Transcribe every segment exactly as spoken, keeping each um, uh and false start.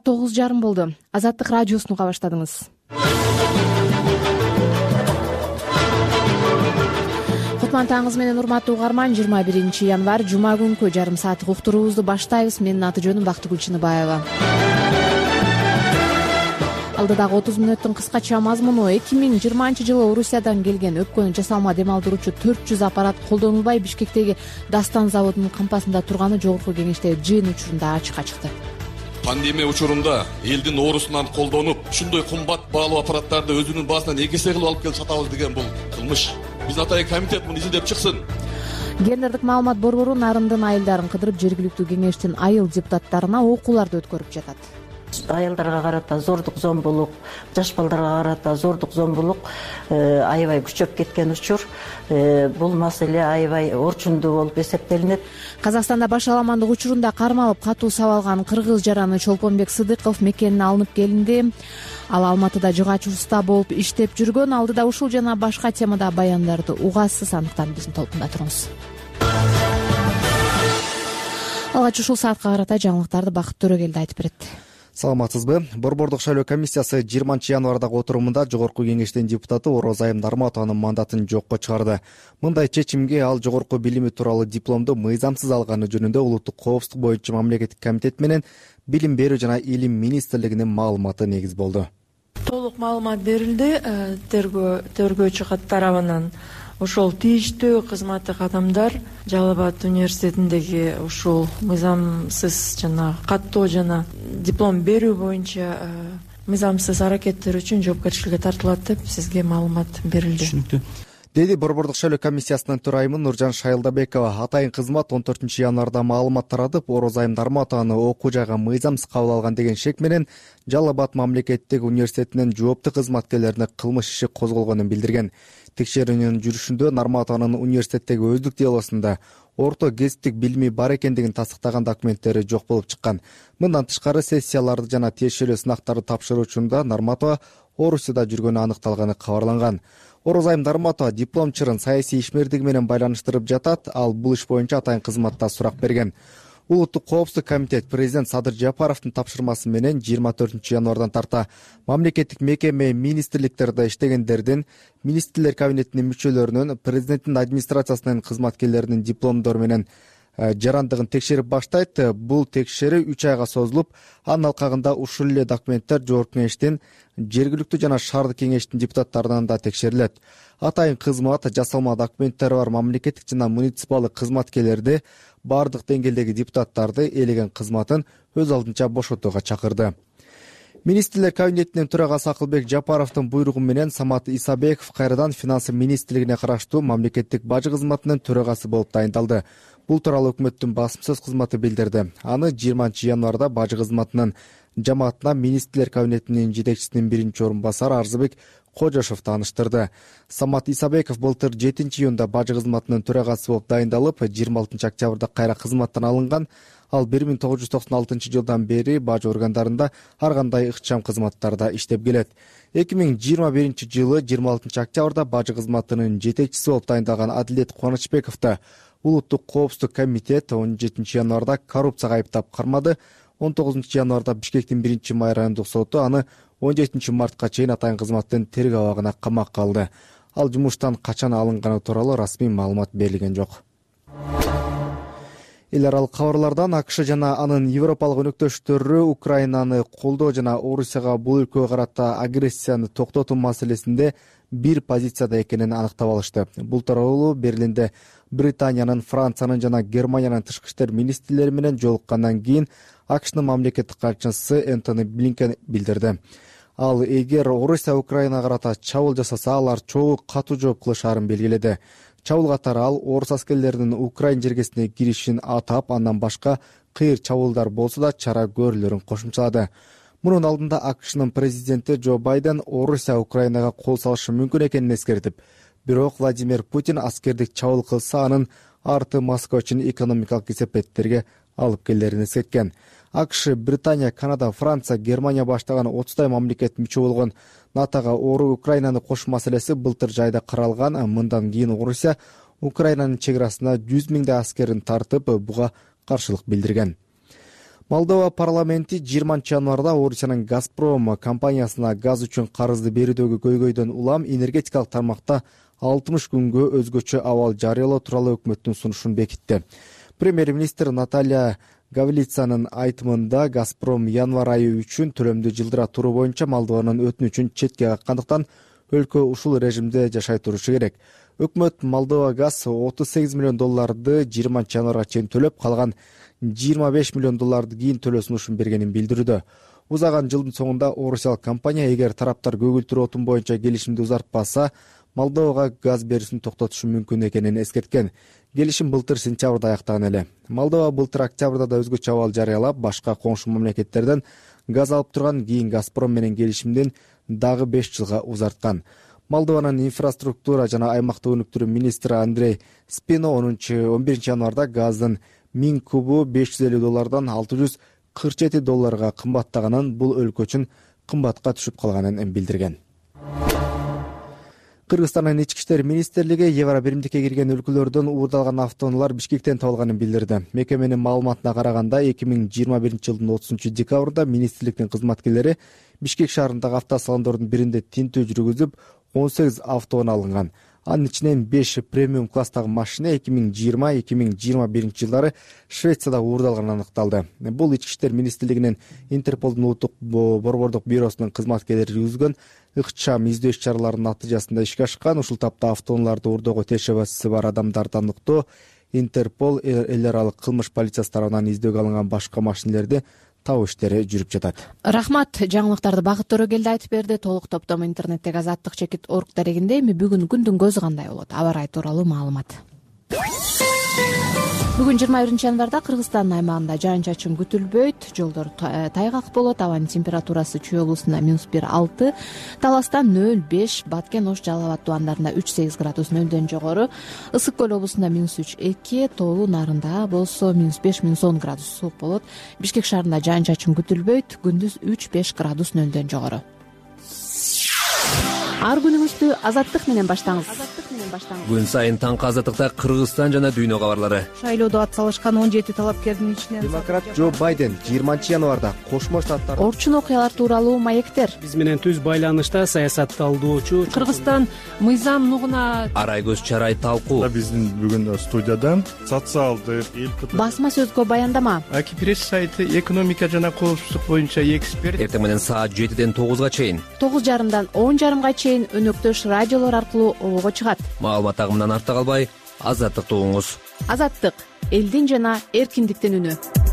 тогуз жарым болду. Азаттык радиосун уга баштадыңыз. Кутман таңыңыз менен урматтуу угарман. жыйырма биринчи январь жума күнкү жарым сааттык уктуруубузду баштайбыз. Менин аты жөнүм Бактыгүл Чыныбаева. Алдыдагы отуз мүнөттүн кыскача мазмуну: эки миң жыйырманчы жылы Орусиядан келген өпкөнү жасалма дем алдыруучу төрт жүз аппарат колдонулбай Бишкектеги Дастан заводунун кампасында турганы Жогорку Кеңештеги жыйын учурунда ачыкка чыкты. Пандемия учурунда элдин оорусунан колдонуп, ушундай кымбат баалуу аппараттарды өзүнүн баасынан экесе кылып алып келип сатабыз деген бул кылмыш. Биздин атайын комитет муну изилдеп чыксын. Гендердик маалымат борбору нарындын айылдарын кыдырып жергиликтүү кеңештин айыл депутаттарына окууларды өткөрүп жатат. Айылдарга карата зордук зомбулук, жаш балдарга карата зордук зомбулук аябай күчөп кеткен учур. Бул маселе аябай орчундуу болуп эсептелинет. Казакстанда башаламандык учурунда кармалып катуу сабалган кыргыз жараны Чолпонбек Сыдыков мекенине алынып келинди. Ал Алматыда жыгачууста болуп иштеп жүргөн. Алдыда ушул жана башка темада баяндарды угасыз, андыктан биздин толкунда туруңуз. Алгач ушул саатка карата жаңылыктарды Бакыт Төрөгелди айтып берет. Саламатсызбы? Борбордук шайлоо комиссиясы жыйырманчы январдагы отурумунда Жогорку Кеңештин депутаты Орозайым Нарматованын мандатын жокко чыгарды. Мындай чечимге ал жогорку билими тууралуу дипломду мыйзамсыз алганы жөнүндө улуттук коопсуздук боюнча мамлекеттик комитет менен Билим берүү жана илим министрлигинин маалыматы негиз болду. Толук маалымат берилди. Тергөө тергөөчү тарабынан ошол тийиштүү кызматтык адамдар Жалал Абад университетиндеги ушул мыйзамсыз жана каттоо жана диплом берүү боюнча мыйзамсыз аракеттер үчүн жоопкерчиликке тартылат деп сизге маалымат берилди. Түшүнүктүү. Деди Борбордук шайлоо комиссиясынын төрайымы Нуржан Шайылдабекова. Атайын кызмат он төртүнчү январда маалымат таратып, Орозайым Нарматованы окуу жайга мыйзамсыз кабыл алган деген шек менен Жалал Абад мамлекеттик университетинин жооптуу кызматкерлерине кылмыш иши козголгонун билдирген. Текшерүүнүн жүрүшүндө Нарматованын университеттеги өздүк делосунда орто кесиптик билими бар экендигин тастыктаган документтери жок болуп чыккан. Мындан тышкары сессияларды жана тиешелүү сынактарды тапшыруучунда Нарматова Орусияда жүргөнү аныкталганы кабарланган. Орозайым Нарматова диплом чырын саясий ишмердиги менен байланыштырып жатат. Ал бул иш боюнча атайын кызматта сурак берген. Улуттук коопсуздук комитет президент Садыр Жапаровдун тапшырмасы менен жыйырма төртүнчү январдан тарта мамлекеттик мекеме министрликтерде иштегендердин, министрлер кабинетинин мүчөлөрүнүн, президенттин администрациясынын кызматкерлеринин дипломдору менен жарандыгын текшерип баштайт. Бул текшерүү үч айга созулуп, анын алкагында ушул эле документтер Жогорку Кеңештин, жергиликтүү жана шаардык кеңештин депутаттарынан да текшерилет. Атайын кызмат жасалма документтери бар мамлекеттик жана муниципалдык кызматкерлерди, бардык деңгээлдеги депутаттарды элеген кызматын өз алдынча бошотууга чакырды. Министрлер кабинетинин төрагасы Акылбек Жапаровдун буйругу менен Самат Исабеков кайрадан финансы министрлигине караштуу мамлекеттик бажы кызматынын төрагасы болуп дайындалды. Бул тууралуу өкмөттүн басым-сөз кызматы билдирди. Аны жыйырманчы январда бажы кызматынын жамаатына министрлер кабинетинин жетекчисинин биринчи орун басары Арзыбек Кожошов тааныштырды. Самат Исабеков былтыр жетинчи июнда бажы кызматынын төрагасы болуп дайындалып, жыйырма алтынчы октябрда кайра кызматтан алынган. Ал бир миң тогуз жүз токсон алтынчы жылдан бери бажы органдарында ар кандай ыкчам кызматтарда иштеп келет. эки миң жыйырма биринчи жылы жыйырма алтынчы октябрда бажы кызматынын жетекчиси болуп дайындалган Адилет Кубанычбековду Улуттук коопсуздук комитет он жетинчи январда коррупцияга айыптап кармады. он тогузунчу январда Бишкектин биринчи май райондук соту аны он жетинчи мартка чейин атайын кызматтын тергөө абагына камакка алды. Ал жумуштан качан алынганы тууралуу расмий маалымат берилген жок. Эл аралык кабарлардан АКШ жана анын европалык өнөктөштөрү Украинаны колдоо жана Орусияга бул өлкөгө карата агрессияны токтотуу маселесинде бир позицияда экенин аныктап алышты. Бул тууралуу Берлинде Британиянын, Франциянын жана Германиянын тышкы иштер министрлери менен жолуккандан кийин АКШнын мамлекеттик катчысы Энтони Блинкен билдирди. Ал эгер Орусия Украинага карата чабуул жасаса, алар чогуу катуу жооп кылышаарын белгиледи. Чабуул катары ал орус аскерлеринин Украин жергесине киришин атап, андан башка кыйыр чабуулдар болсо да чара көрүлөрүн кошумчалады. Мунун алдында АКШнын президенти Джо Байден Орусия Украинага кол салышы мүмкүн экенин эскертип, бирок Владимир Путин аскердик чабуул кылса анын арты Москва үчүн экономикалык кесепеттерге алып келерин эскерткен. АКШ, Британия, Канада, Франция, Германия баштаган отуздай мамлекет мүчө болгон натога ору Украинаны кошуу маселеси былтыр жайда каралган. Мындан кийин Орусия Украинанын чек арасына жүз миңдей аскерин тартып, буга каршылык билдирген. Молдова парламенти жыйырманчы январда Орусиянын Газпром компаниясына газ үчүн карызды берүүдөгү көйгөйдөн улам энергетикалык тармакта алтымыш күнгө өзгөчө абал жарыялоо тууралуу өкмөттүн сунушун бекитти. Премьер-министр Наталья Гавлицанын айтымында Газпром январь айы үчүн төлөмдү жылдыра туруу боюнча Молдованын өтүнүчүн четке каккандыктан өлкө ушул режимде жашай турушу керек. Өкмөт Молдова газ отуз сегиз миллион долларды жыйырманчы январга чейин төлөп, калган жыйырма беш миллион долларды кийин төлөө сунушун бергенин билдирүүдө. Узаган жылдын соңунда орусиялык компания эгер тараптар көгүлтүр отун боюнча келишимди узартпаса, Молдовага газ берүүсүн токтотушу мүмкүн экенин эскерткен. Келишим былтыр сентябрда аяктаган эле. Молдова былтыр октябрда да өзгөчө абал жарыялап, башка коңшу мамлекеттерден газ алып турган, кийин Газпром менен келишимдин дагы беш жылга узарткан. Молдованын инфраструктура жана аймактык өнүктүрүү министри Андрей Спино он биринчи январда газдын миң кубу беш жүз элүү доллардан алты жүз кырк жети долларга кымбаттаганын, бул өлкө үчүн кымбатка түшүп калганын билдирген. Кыргызстандын ички иштер министрлиги Евро биримдикке кирген өлкөлөрдөн уурдалган автоунаалар Бишкектен табылганын билдирди. Мекеменин маалыматына караганда, эки миң жыйырма биринчи жылдын отузунчу декабрда министрликтин кызматкерлери Бишкек шаарындагы автосалондордун биринде тинтүү жүргүзүп, он сегиз автоунаа алынган. Анын ичинен беш премиум класстагы машина эки миң жыйырма эки миң жыйырма биринчи жылдары Швецияда уурдалганы аныкталды. Бул ички иштер министрлигинин Интерполдун улуттук борбордук бюросунун кызматкерлери жүргүзгөн ыкчам издөө иш-чараларынын натыйжасында ишке ашкан. Ушул тапта автоунааларды уурдоого тиешеси бар адамдарды аныктоо, Интерпол эл аралык кылмыш полициясы тарабынан издөөгө алынган башка машинелерди табуу иштери жүрүп жатат. Рахмат, жаңылыктарды Багыт Төрөгелди айтып берди. Толук топтому интернеттеги азаттык чекит точка орг дарегинде. Эми бүгүн күндүн көзү кандай болот? Аба ырайы тууралуу маалымат. Бүгүн жыйырма биринчи январда Кыргызстандын аймагында жаан-чачын күтүлбөйт, жолдор тайгак болот, абанын температурасы Чүй облусунда минус бир алты, Таластан нөл беш, Баткен, Ош, Жалал Абад тубандарында үч сегиз градус нөлдөн жогору, Ысык көл облусунда минус үч эки, Тоолуу Нарында болсо минус беш минус он градус суук болот. Бишкек шаарында жаан-чачын күтүлбөйт, күндүз үч беш градус нөлдөн жогору. Ар күнүңүздү азаттык менен баштаңыз. Күн сайын таңкы азаттыкта Кыргызстан жана дүйнө кабарлары. Шайлоодо ат салышкан он жети талапкердин ичинен Демократ Джо Байден жыйырманчы январда Кошмо Штаттар орчун окуялар тууралуу маектер. Биз менен түз байланышта саясатталдоочу Кыргызстан мыйзам нугуна Арай көз чарай талкуу. Биздин бүгүн студияда социалдык эл Басма сөзгө баяндама. Аки пресс сайты экономика жана коопсуздук боюнча эксперт. Эртең менен саат жетиден тогузга чейин. тогуз жарымдан он жарымга чейин өнөктөш радиолор аркылуу обого чыгат. Маалымат агымынан артта калбай, азаттыкты угуңуз. Азаттык — элдин жана эркиндиктин үнү.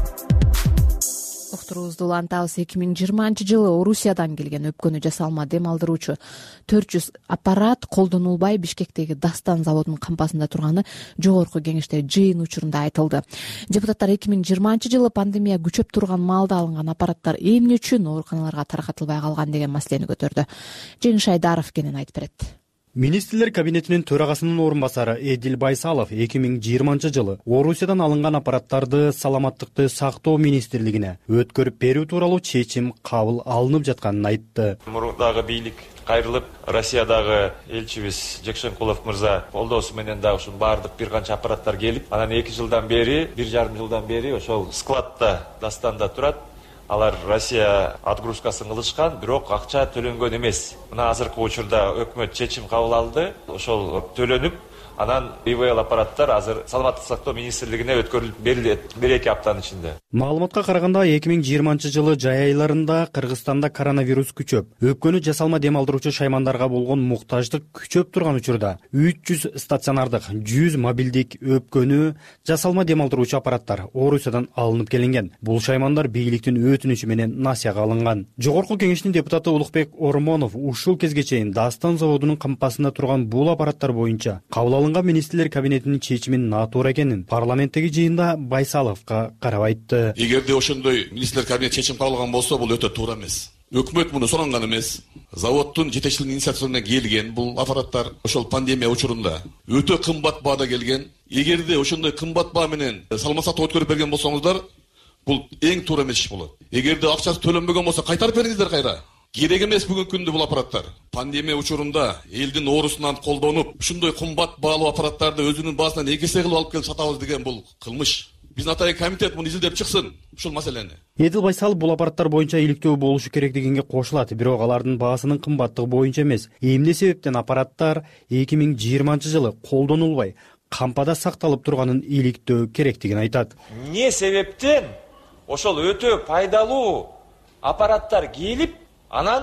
Уктуруубузду улантабыз. эки миң жыйырманчы жылы Орусиядан келген өпкөнү жасалма дем алдыруучу төрт жүз аппарат колдонулбай Бишкектеги Дастан заводунун кампасында турганы жогорку кеңеште жыйын учурунда айтылды. Депутаттар эки миң жыйырманчы жылы пандемия күчөп турган маалда алынган аппараттар эмне үчүн ооруканаларга таркатылбай калган деген маселени көтөрдү. Жеңиш Айдаров кенен айтып берет. Министрлер кабинетинин төрагасынын орун басары Эдил Байсалов эки миң жыйырманчы жылы Орусиядан алынган аппараттарды саламаттыкты сактоо министрлигине өткөрүп берүү тууралуу чечим кабыл алынып жатканын айтты. Мурдагы бийлик кайрылып, Россиядагы элчибиз Жекшенкулов мырза колдоосу менен да ушун баардык бир канча аппараттар келип, анан эки жылдан бери, бир жарым жылдан бери ошол складда Дастанда турат. Алар Россия отгрузкасын кылышкан, бирок акча төлөнгөн эмес. Мына азыркы учурда өкмөт чечим кабыл алды. Ошол төлөнүп, анан ИВЛ аппараттар азыр саламаттык сактоо министрлигине өткөрүлүп берилет бир эки аптанын ичинде. Маалыматка караганда эки миң жыйырманчы жылы жай айларында Кыргызстанда коронавирус күчөп, өпкөнү жасалма дем алдыруучу шаймандарга болгон муктаждык күчөп турган учурда үч жүз стационардык, жүз мобилдик өпкөнү жасалма дем алдыруучу аппараттар Орусиядан алынып келинген. Бул шаймандар бийликтин өтүнүчү менен насыяга алынган. Жогорку кеңештин депутаты Улукбек Ормонов ушул кезге чейин Дастан заводунун кампасында турган бул аппараттар боюнча кабыл министрлер кабинетинин чечимин натуура экенин парламенттеги жыйында Байсаловго карап айтты. Эгерде ошондой министрлер кабинет чечим кабыл алган болсо, бул өтө туура эмес. Өкмөт муну суранган эмес. Заводдун жетекчилигинин инициативасына келген бул аппараттар ошол пандемия учурунда өтө кымбат баада келген. Эгерде ошондой кымбат баа менен салмасат өткөрүп берген болсоңуздар, бул эң туура эмес иш болот. Эгерде акчасы төлөнбөгөн болсо кайтарып бериңиздер кайра. Керек эмес бүгүнкү күндө бул аппараттар. Пандемия учурунда элдин оорусунан колдонуп, ушундай кымбат баалуу аппараттарды өзүнүн баасынан эки эсе кылып алып келип сатабыз деген бул кылмыш. биздин атайын комитет муну изилдеп чыксын ушул маселени. Эдил Байсалов бул аппараттар боюнча иликтөө болушу керек дегенге кошулат, бирок алардын баасынын кымбаттыгы боюнча эмес. Эмне себептен аппараттар эки миң жыйырманчы жылы колдонулбай кампада сакталып турганын иликтөө керектигин айтат. Эмне себептен ошол өтө пайдалуу аппараттар келип, анан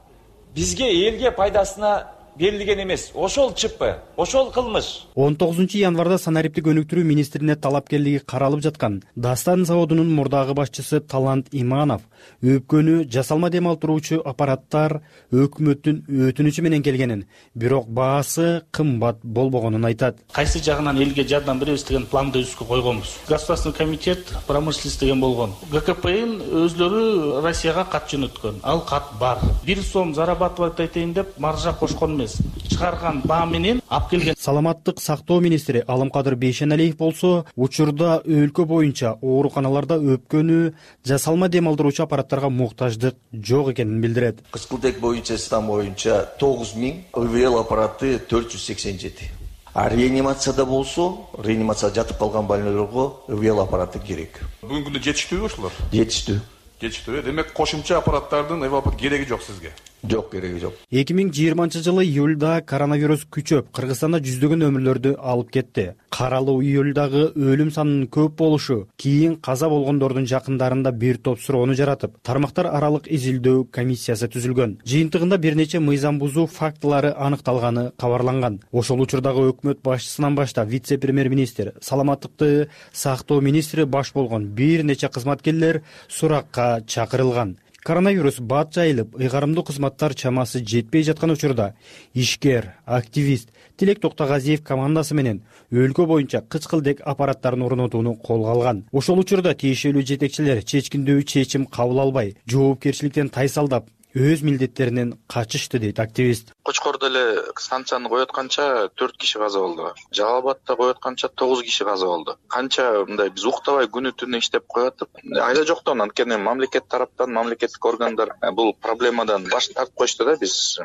бизге элге пайдасына берилген эмес. Ошол ЧП, ошол кылмыш. он тогузунчу январда санариптик өнүктүрүү министрине талапкерлиги каралып жаткан Дастан заводунун мурдагы башчысы Талант Иманов өпкөнү жасалма дем алдыруучу аппараттар өкмөттүн өтүнүчү менен келгенин, бирок баасы кымбат болбогонун айтат. Кайсы жагынан элге жардам беребиз деген планды үстүгө койгонбуз. Государственный комитет промышленности деген болгон. ГКПН өзлөрү Россияга кат жөнөткөн. Ал кат бар. бир сом зарабатывать этейин деп маржа кошкон чыгарган баа менен алып келген. Саламаттык сактоо министри Алымкадыр Бейшеналиев болсо, учурда өлкө боюнча ооруканаларда өпкөнү жасалма дем алдыруучу аппараттарга муктаждык жок экенин билдирет. Кызкылтек боюнча стан боюнча тогуз миң ИВЛ аппараты төрт жүз сексен жети. А реанимацияда болсо, реанимация жатып калган больнойлорго ИВЛ аппараты керек. Бүгүнкү күндө жетиштүүбү ушулар? Жетиштүү. Жетиштүү. Демек кошумча аппараттардын ИВЛ аппараты кереги жок сизге. Жок, кереги жок. эки миң жыйырманчы жылы июлда коронавирус күчөп, Кыргызстанда жүздөгөн өмүрлөрдү алып кетти. Каралуу июлдагы өлүм санынын көп болушу кийин каза болгондордун жакындарында бир топ суроону жаратып, тармактар аралык изилдөө комиссиясы түзүлгөн. Жыйынтыгында бир нече мыйзам бузуу фактылары аныкталганы кабарланган. Ошол учурдагы өкмөт башчысынан баштап вице-премьер-министр, саламаттыкты сактоо министри баш болгон бир нече кызматкерлер суракка чакырылган. Коронавирус бат жайылып, ыйгарымдуу кызматтар чамасы жетпей жаткан учурда ишкер, активист Тилек Токтогазиев командасы менен өлкө боюнча кычкылдек аппараттарын орнотууну колго алган. Ошол учурда тиешелүү жетекчилер чечкиндүү чечим кабыл албай, жоопкерчиликтен тайсалдап, өз милдеттеринен качышты дейт активист. Кочкордо эле станцияны коётканча төрт киши каза болду. Жалал Абадта коётканча тогуз киши каза болду. Канча мындай биз уктабай күнү түнү иштеп коётуп, айда жоктон анткени мамлекет тараптан, мамлекеттик органдар бул проблемадан баш тартып коюшту да, биз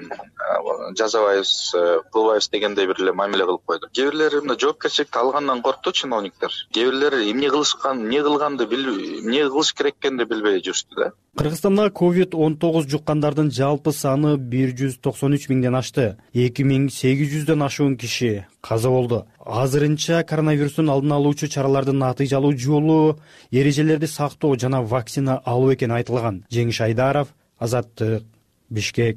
жазабайбыз, кылбайбыз дегендей бир эле мамиле кылып койду. Кээ бирлери мына жоопкерчиликти алгандан коркту чиновниктер. Кээ бирлери эмне кылышкан, эмне кылганды билбей, эмне кылыш керек экенди билбей жүрүштү да. Кыргызстанда ковид он тогуз жуккандардын жалпы саны бир жүз токсон үч миңден ашты. эки миң сегиз жүздөн ашуун киши каза болду. Азырынча коронавирустун алдын алуучу чаралардын натыйжалуу жолу эрежелерди сактоо жана вакцина алуу экени айтылган. Жеңиш Айдаров, Азаттык, Бишкек.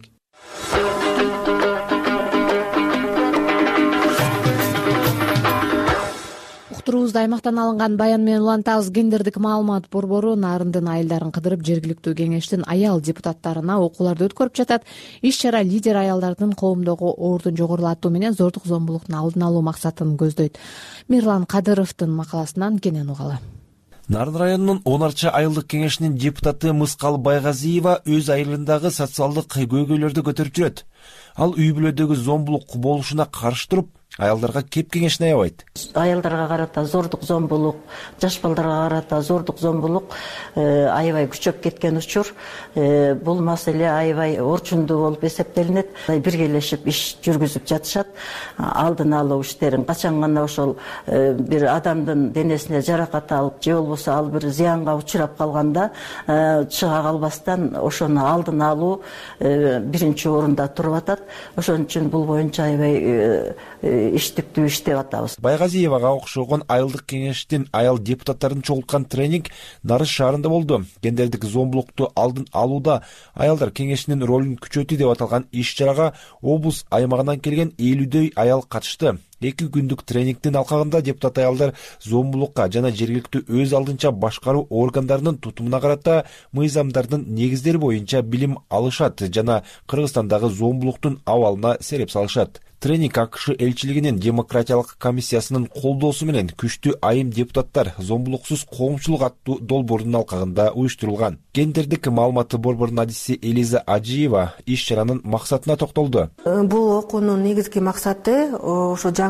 Уктуруубузда аймактан алынган баян менен улантабыз. Гендердик маалымат борбору нарындын айылдарын кыдырып, жергиликтүү кеңештин аял депутаттарына окууларды өткөрүп жатат. Иш чара лидер аялдардын коомдогу ордун жогорулатуу менен зордук зомбулуктун алдын алуу максатын көздөйт. Мирлан Кадыровдун макаласынан кенен угалы. Нарын районунун он арча айылдык кеңешинин депутаты Мыскал Байгазиева өз айылындагы социалдык көйгөйлөрдү көтөрүп жүрөт. Ал үй бүлөдөгү зомбулук болушуна каршы туруп, аялдарга кеп кеңешин аябайт. Аялдарга карата зордук зомбулук, жаш балдарга карата зордук зомбулук аябай күчөп кеткен учур. Бул маселе аябай орчундуу болуп эсептелинет. Биргелешип иш жүргүзүп жатышат. Алдын алуу иштерин качан гана ошол бир адамдын денесине жаракат алып, же болбосо ал бир зыянга учурап калганда чыга калбастан ошону алдын алуу биринчи орунда туруп атат. Ошон үчүн бул боюнча аябай иштиктүү иштеп атабыз. Байгазиевага окшогон айылдык кеңештин аял депутаттарын чогулткан тренинг Нарыс шаарында болду. Гендердик зомбулукту алдын алууда аялдар кеңешинин ролун күчөтүү деп аталган иш чарага облус аймагынан келген элүүдөй аял катышты. Эки күндүк тренингдин алкагында депутат аялдар зомбулукка жана жергиликтүү өз алдынча башкаруу органдарынын тутумуна карата мыйзамдардын негиздери боюнча билим алышат жана Кыргызстандагы зомбулуктун абалына сереп салышат. Тренинг АКШ элчилигинин демократиялык комиссиясынын колдоосу менен күчтүү айым депутаттар зомбулуксуз коомчулук аттуу долбоордун алкагында уюштурулган. Гендердик маалымат борборунун адиси Элиза Ажиева иш чаранын максатына токтолду. Бул окуунун негизги максаты ошо жаңы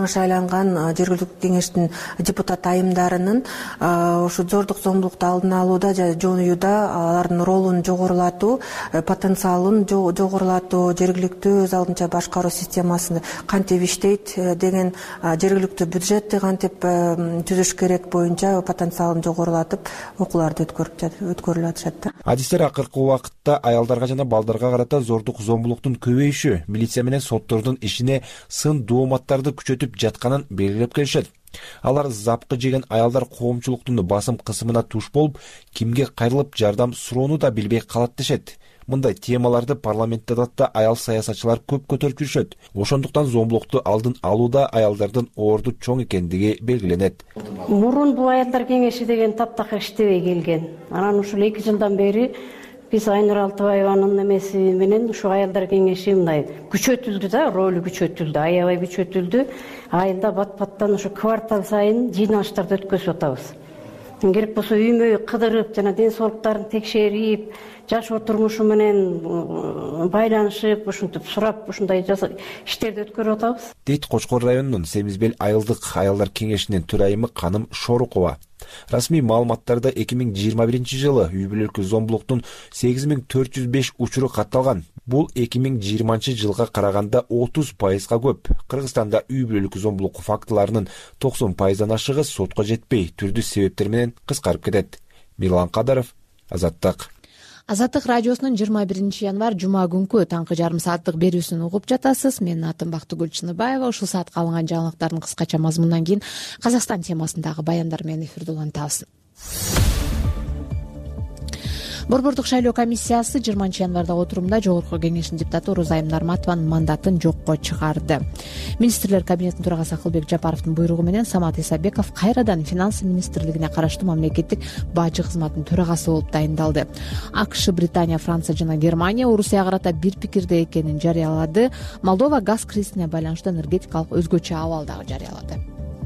жаңы шайланган жергиликтүү кеңештин депутат айымдарынын ушу зордук зомбулукту алдын алууда жана жоюуда алардын ролун жогорулатуу, потенциалын жогорулатуу, жергиликтүү өз алдынча башкаруу системасын кантип иштейт деген, жергиликтүү бюджетти кантип түзүш керек боюнча потенциалын жогорулатып окууларды өткөрүлүп атышат. Адистер акыркы убакытта аялдарга жана балдарга карата зордук зомбулуктун көбөйүшү милиция менен соттордун ишине сын дооматтарды күчөтүп жатканын белгилеп келишет. Алар запкы жеген аялдар коомчулуктун басым кысымына туш болуп, кимге кайрылып жардам суроону да билбей калат дешет. Мындай темаларды парламентте да аял саясатчылар көп көтөрүп жүрүшөт. Ошондуктан зомбулукту алдын алууда аялдардын орду чоң экендиги белгиленет. Мурун бул аялдар кеңеши деген таптакыр иштебей келген. Анан ушул эки жылдан бери биз Айнур Алтыбаеванын эмеси менен ушу аялдар кеңеши мындай күчөтүлдү да, ролу күчөтүлдү, аябай күчөтүлдү. Айында бат-баттан ушу квартал сайын жыйналыштарды өткөзүп атабыз. Керек болсо үймө кыдырып, жана ден соолуктарын текшерип, жашоо турмушу менен байланышып, ушинтип сурап, ушундай иштерди өткөрүп атабыз. Дейт Кочкор районунун Семизбел айылдык аялдар кеңешинин төрайымы Каным Шорукова. Расмий маалыматтарда эки миң жыйырма биринчи жылы үй бүлөлүк зомбулуктун сегиз миң төрт жүз беш учуру катталган. Бул эки миң жыйырманчы жылга караганда отуз пайызга көп. Кыргызстанда үй бүлөлүк зомбулук фактыларынын токсон пайыздан ашыгы сотко жетпей, түрдүү себептер менен кыскарып кетет. Мирлан Кадаров, Азаттык. Азаттык радиосунун жыйырма биринчи январь жума күнкү таңкы жарым сааттык берүүсүн угуп жатасыз. Менин атым Бактыгүл Чыныбаева. Ушул саатка алынган жаңылыктардын кыскача мазмунунан кийин Казакстан темасындагы баяндар менен эфирде улантабыз. Борбордук шайлоо комиссиясы жыйырманчы январда отурумда Жогорку кеңештин депутаты Орозайым Нарматованын мандатын жокко чыгарды. Министрлер кабинетинин төрагасы Акылбек Жапаровдун буйругу менен Самат Исабеков кайрадан финанс министрлигине караштуу мамлекеттик бажы кызматынын төрагасы болуп дайындалды. АКШ, Британия, Франция жана Германия Орусияга карата бир пикирде экенин жарыялады. Молдова газ кризисине байланыштуу энергетикалык өзгөчө абал дагы жарыялады.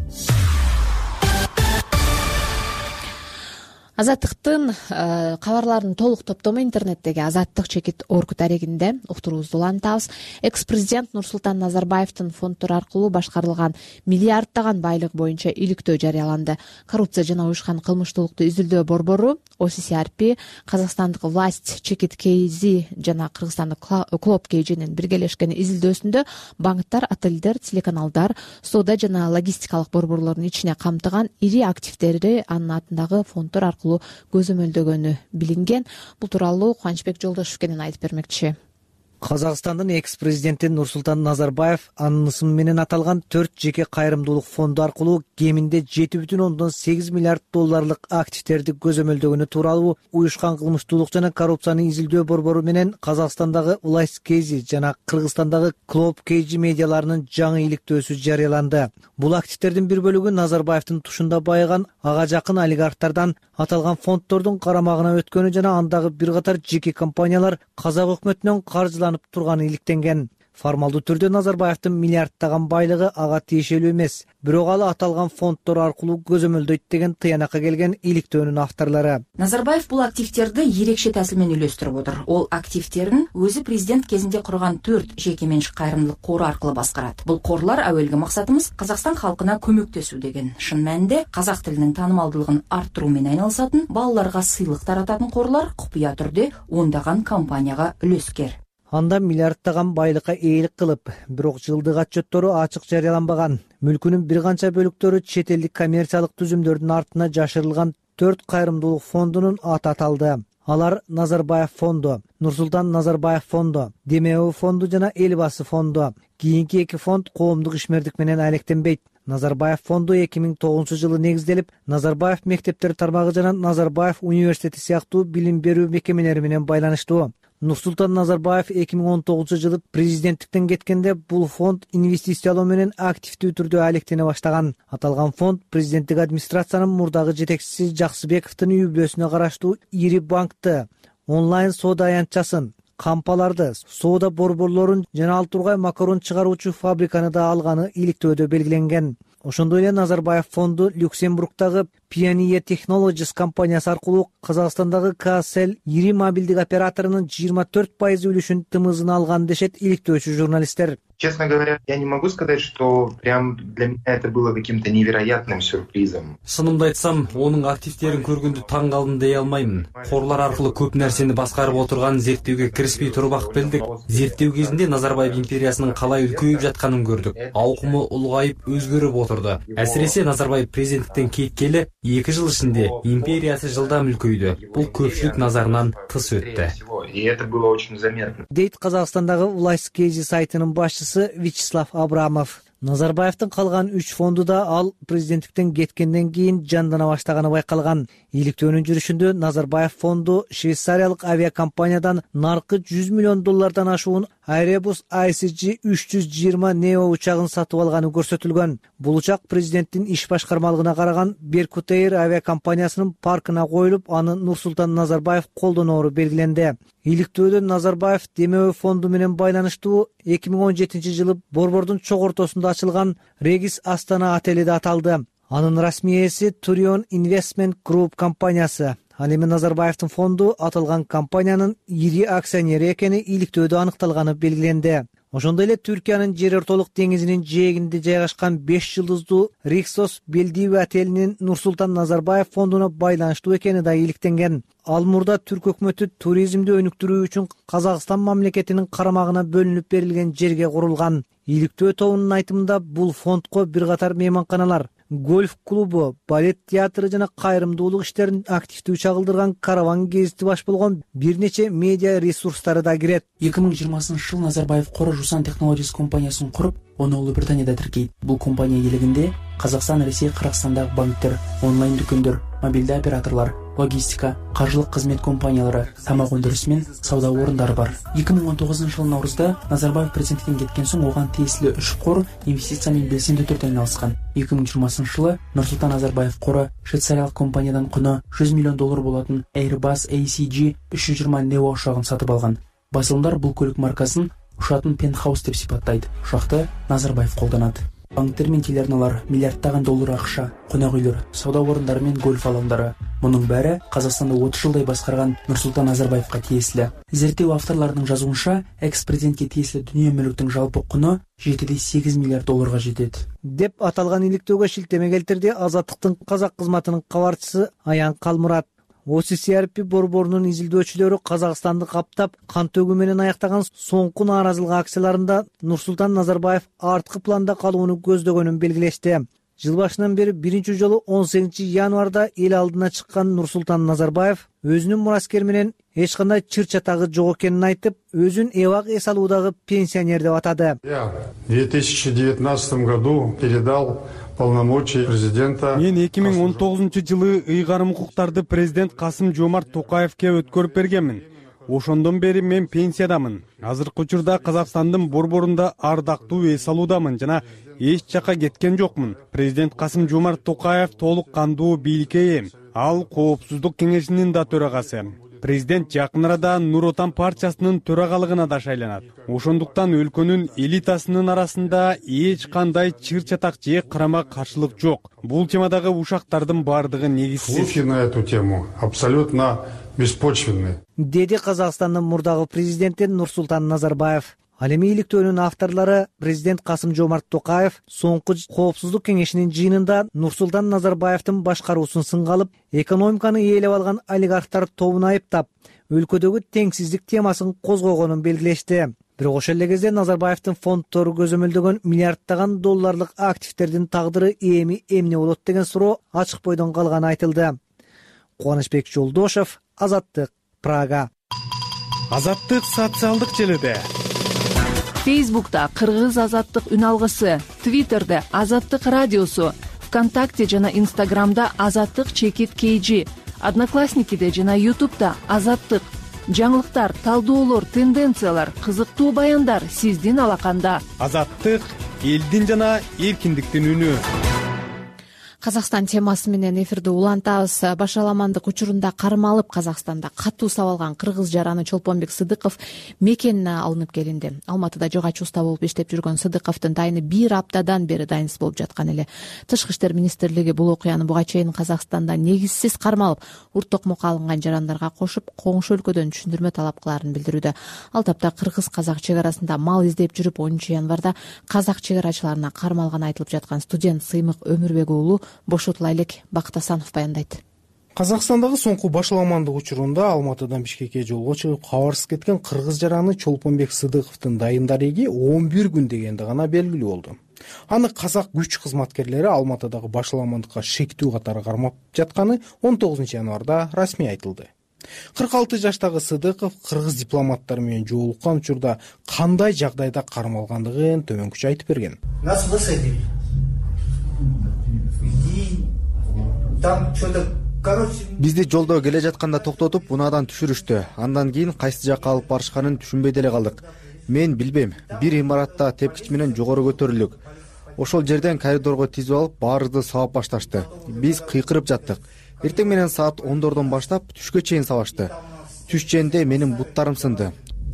Азаттыктын кабарларынын толук топтому интернеттеги Азаттык чекит орг дарегинде уктуруубузду улантабыз. Экс-президент Нурсултан Назарбаевдин фонддор аркылуу башкарылган миллиарддаган байлык боюнча иликтөө жарыяланды. Коррупция жана уюшкан кылмыштуулукту изилдөө борбору О С С R P, Казакстандык власть чекит Kz жана Кыргызстандык Клоп Kz'нин биргелешкен изилдөөсүндө банктар, отелдер, телеканалдар, соода жана логистикалык борборлордун ичине камтыган ири активдери анын атындагы фонддор аркылуу көзөмөлдөгөнү билинген. Бул тууралуу Кубанычбек Жолдошев кенен айтып бермекчи. Казакстандын экс-президенти Нурсултан Назарбаев анын ысымы менен аталган төрт жеке кайрымдуулук фонду аркылуу кеминде жети бүтүн ондон сегиз миллиард долларлык активтерди көзөмөлдөгөнү тууралуу уюшкан кылмыштуулук жана коррупцияны изилдөө борбору менен Казакстандагы власть Kz жана Кыргызстандагы Клоп Kz медиаларынын жаңы иликтөөсү жарыяланды. Бул активтердин бир бөлүгү Назарбаевдин тушунда байыган ага жакын олигархтардан аталган фонддордун карамагына өткөнү жана андагы бир катар жеке компаниялар казак өкмөтүнөн каржыланып турганы иликтенген. Формалдуу түрдө Назарбаевдин миллиарддаган байлыгы ага тиешелүү эмес, бирок ал аталган фонддор аркылуу көзөмөлдөйт деген тыянакка келген иликтөөнүн авторлору. Назарбаев бул активтерди ерекше тәсил менен үйлөстүрүп отур. Ол активтерин өзү президент кезинде курган төрт жеке менчик кайрымдуулук кору аркылуу баскарат. Бул корлар әүелгі максатымыз Казакстан халкына көмөктөсүү деген. Шын мәнинде казак тилинин таанымалдуулугун арттыруу менен айналысатын, балаларга сыйлык тарататын корлар купуя түрдө ондаган компанияга үлескер. Анда миллиарддаган байлыкка ээлик кылып, бирок жылдык отчеттору ачык жарыяланбаган. Мүлкүнүн бир канча бөлүктөрү чет элдик коммерциялык түзүмдөрдүн артына жашырылган төрт кайрымдуулук фондунун аты аталды. Алар Назарбаев фонду, Нурсултан Назарбаев фонду, Демеу фонду жана Элбасы фонду. Кийинки эки фонд коомдук ишмердик менен алектенбейт. Назарбаев фонду эки миң тогузунчу жылы негизделип, Назарбаев мектептер тармагы жана Назарбаев университети сыяктуу билим берүү мекемелери менен байланыштуу. Нурсултан Назарбаев эки миң он тогузунчу жылы президенттиктен кеткенде бул фонд инвестициялоо менен активдүү түрдө алектене баштаган. Аталган фонд президенттик администрациянын мурдагы жетекчиси Жаксыбековдун үй бүлөсүнө караштуу ири банкты, онлайн соода аянтчасын, кампаларды, соода борборлорун жана Алтургай макарон чыгаруучу фабриканы да алганы иликтөөдө белгиленген. Ошондой эле Назарбаев фонду Люксембургдагы Pioneer Technologies компаниясы аркылуу Казакстандагы Касел ири мобилдик операторунун жыйырма төрт пайыз үлүшүн тымызына алган дешет иликтөөчү журналисттер. Честно говоря, я не могу сказать, что прям для меня это было каким-то невероятным сюрпризом. Сынымды айтсам, онун активтерин көргөндө таң калдым дей албаймын. Корлар аркылуу көп нерсени баскарып отурганын зерттөөгө киришпей туруп билдик. Зерттөө кезинде Назарбаев империясынын калай үлкөйүп жатканын көрдүк. Аукуму улгайып, өзгөрүп отурду. Әсиресе Назарбаев президенттиктен кеткеле эки жыл ичинде империясы жылдам үлкөйдү. Бул көпчүлүк назарынан тыс өттү. И это было очень заметно. Дейт Казакстандагы Власть.кз сайтынын башчысы Вячеслав Абрамов. Назарбаевдин калган үч фонду да ал президенттиктен кеткенден кийин жандана баштаганы байкалган. Иликтөөнүн жүрүшүндө Назарбаев фонду швейцариялык авиакомпаниядан наркы жүз миллион доллардан ашуун Airbus I C G үч жүз жыйырма Neo учагын сатып алганы көрсөтүлгөн. Бул учак президенттин иш башкармалыгына караган Беркут Эйр авиакомпаниясынын паркына коюлуп, аны Нурсултан Назарбаев колдоноору белгиленди. Иликтөөдө Назарбаев демөө фонду менен байланыштуу эки миң он жетинчи жылы Борбордун чогортосунда ачылган Регис Астана отели да аталды. Анын расмий ээси Turion Investment Group компаниясы. Ал эми Назарбаевдин фонду аталган компаниянын ири акционери экени иликтөөдө аныкталганы белгиленди. Ошондой эле Түркиянын жер ортолук деңизинин жээгинде жайгашкан беш жылдыздуу Риксос Белдиви отелинин Нурсултан Назарбаев фондуна байланыштуу экени да иликтенген. Ал мурда түрк өкмөтү туризмди өнүктүрүү үчүн Казакстан мамлекетинин карамагына бөлүнүп берилген жерге курулган. Иликтөө тобунун айтымында бул фондко бир катар мейманканалар, гольф клубу, балет театры жана кайрымдуулук иштерин активдүү чагылдырган караван гезити баш болгон бир нече медиа ресурстары да кирет. эки миң жыйырмасынчы жылы Назарбаев Кора Жусан Technologies компаниясын куруп, ону Улуу Британияда тиркейт. Бул компания элегинде Казакстан, Ресей, Кыргызстандагы банктер, онлайн дүкөндөр, мобилдүү операторлор, логистика, каржылык кызмет компаниялары, тамак өндүрүшү менен сауда орундары бар. эки миң он тогузунчу жылдын наурузда Назарбаев президенттиктен кеткен соң оган тиеселүү үч кор инвестиция менен белсендүү түрдө айналышкан. эки миң жыйырмасынчы жылы Нурсултан Назарбаев кору швейцариялык компаниядан куну жүз миллион доллар болотун Airbus A C G үч жүз жыйырма Neo учагын сатып алган. Басылымдар бул көлүк маркасын ушатын пентхаус деп сипаттайт. Ушакты Назарбаев колдонот. Банктер мен телеарналар миллиарддаган доллар акча, конок үйлөр, сауда орундары менен гольф алаңдары. Мунун баары Казакстанды отуз жылдай баскарган Нурсултан Назарбаевга тиеселүү. Зерттөө авторлорунун жазуунча, экс-президентке тиеселүү дүнүйө мүлүктүн жалпы куну жети сегиз миллиард долларга жетет. Деп аталган иликтөөгө шилтеме келтирди Азаттыктын казак кызматынын кабарчысы Аян Калмурат. О С С R P борборунун изилдөөчүлөрү Казакстанды каптап, кан төгүү менен аяктаган соңку нааразылык акцияларында Нурсултан Назарбаев арткы планда калууну көздөгөнүн белгилешти. Жыл башынан бери биринчи жолу он сегизинчи январда эл алдына чыккан Нурсултан Назарбаев өзүнүн мураскер менен эч кандай чыр чатагы жок экенин айтып, өзүн эбак эс алуудагы пенсионер деп атады. Я в две тысячи девятнадцатом году передал полномочия президента. Мен эки миң он тогузунчу жылы ыйгарым укуктарды президент Касым Жомарт Токаевке өткөрүп бергенмин. Ошондон бери мен пенсиядамын. Азыркы учурда Казакстандын борборунда ардактуу эс алуудамын жана эч жака кеткен жокмун. Президент Касым Жомарт Токаев толук кандуу бийликке ээ. Ал Коопсуздук кеңешинин да төрагасы. Президент жакын арада Нур Отан партиясынын төрагалыгына да шайланат. Ошондуктан өлкөнүн элитасынын арасында эч кандай чыр чатак же карама каршылык жок. Бул темадагы ушактардын бардыгы негизсиз. Слухи на эту тему абсолютно беспочвенные. Деди Казакстандын мурдагы президенти Нурсултан Назарбаев. Ал эми иликтөөнүн авторлору президент Касым Жомарт Токаев соңку коопсуздук кеңешинин жыйынында Нурсултан Назарбаевдин башкаруусун сынга алып, экономиканы ээлеп алган олигархтар тобун айыптап, өлкөдөгү теңсиздик темасын козгогонун белгилешти. Бирок ошол эле кезде Назарбаевдин фондтору көзөмөлдөгөн миллиарддаган долларлык активтердин тагдыры эми эмне болот деген суроо ачык бойдон калганы айтылды. Кубанычбек Жолдошев, Азаттык, Прага. Азаттык социалдык желиде. Фейсбукта Кыргыз Азаттык үн алгысы, Твиттерде Азаттык радиосу, ВКонтакте жана Инстаграмда Азаттык чекит kg, Одноклассникиде жана Ютубда Азаттык. Жаңылыктар, талдоолор, тенденциялар, кызыктуу баяндар сиздин алаканда. Азаттык элдин жана эркиндиктин үнү. Казакстан темасы менен эфирди улантабыз. Башаламандык учурунда карма алып Казакстанда катуу сабалган кыргыз жараны Чолпонбек Сыдыков мекенине алынып келинди. Алматыда жок ачуусда болуп иштеп жүргөн Сыдыковдун дайыны бир аптадан бери дайынсыз болуп жаткан эле. Тышкы иштер министрлиги бул окуяны буга чейин Казакстанда негизсиз карма алып, урт токмокко алынган жарандарга кошуп, коңшу өлкөдөн түшүндүрмө талап кылаарын билдирүүдө. Ал тапта кыргыз-казак чек арасында мал издеп жүрүп онунчу январда казак чек арачыларына карма алганы айтылып жаткан студент Сыймык Өмүрбек уулу бошотула элек. Бакыт Асанов баяндайт. Казакстандагы соңку башаламандык учурунда Алматыдан Бишкекке жолго чыгып кабарсыз кеткен кыргыз жараны Чолпонбек Сыдыковдун дайын дареги он бир күн дегенди гана белгилүү болду. Аны казак күч кызматкерлери Алматыдагы башаламандыкка шектүү катары кармап жатканы он тогузунчу январда расмий айтылды. кырк алты жаштагы Сыдыков кыргыз дипломаттары менен жолуккан учурда кандай жагдайда кармалгандыгын төмөнкүчө айтып берген. Бизди жолдо келе жатканда токтотуп, унаадан түшүрүштү. Андан кийин кайсы жакка алып барышканын түшүнбөй деле калдык. Мен билбейм. Бир имаратта тепкич менен жогору көтөрүлдүк. Ошол жерден коридорго тизип алып, баарыбызды сабап башташты. Биз кыйкырып жаттык. Эртең менен саат ондордон баштап түшкө чейин сабашты. Түш жээнде менин буттарым сынды.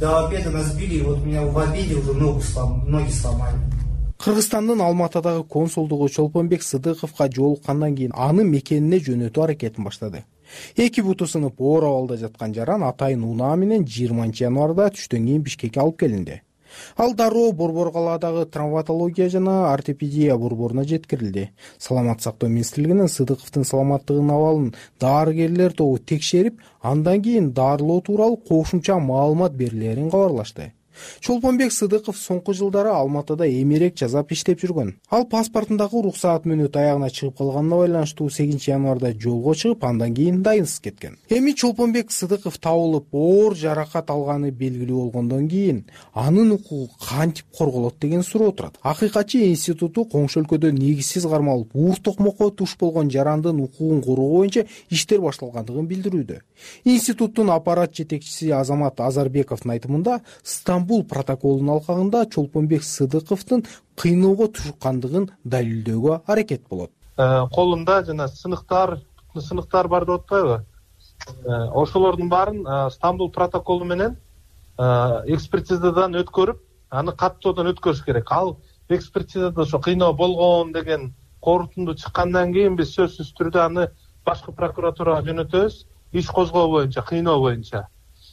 Кыргызстандын Алматыдагы консулдугу Чолпонбек Сыдыковго жолуккандан кийин аны мекенине жөнөтүү аракетин баштады. Эки буту сынып оор абалда жаткан жаран атайын унаа менен жыйырманчы январда түштөн кийин Бишкекке алып келинди. Ал дароо Борбор калаадагы травматология жана ортопедия борборуна жеткирилди. Саламат сактоо министрлигинин Сыдыковдун саламаттыгынын абалын дарыгерлер тобу текшерип, андан кийин дарылоо тууралуу кошумча маалымат берилерин кабарлашты. Чолпонбек Сыдыков соңку жылдары Алматыда эмерек жасап иштеп жүргөн. Ал паспортундагы уруксаат мүнөт аягына чыгып калганына байланыштуу сегизинчи январда жолго чыгып, андан кийин дайынсыз кеткен. Эми Чолпонбек Сыдыков табылып, оор жаракат алганы белгилүү болгондон кийин анын укугу кантип корголот деген суроо турат. Акыйкатчы институту коңшу өлкөдө негизсиз кармалып, урт токмокко туш болгон жарандын укугун коргоо боюнча иштер башталгандыгын билдирүүдө. Институттун аппарат жетекчиси Азамат Азарбековдун айтымында, Стамбул протоколунун алкагында Чолпонбек Сыдыковдун кыйноого тушкандыгын далилдөөгө аракет болот. Колунда жана сыныктар, сыныктар бар деп атпайбы? Ошолордун баарын Стамбул протоколу менен экспертизадан өткөрүп, аны каттоодон өткөрүш керек. Ал экспертизада ошо кыйноо болгон деген корутунду чыккандан кийин биз сөзсүз түрдө аны башкы прокуратурага жөнөтөбүз, иш козгоо боюнча, кыйноо боюнча.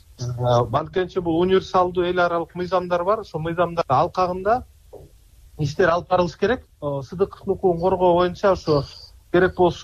Балкенчи бул универсалдуу эл аралык мыйзамдар бар, ошо мыйзамдар алкагында иштер алып барылыш керек. Сыдыковдун укугун коргоо боюнча ошо керек болсо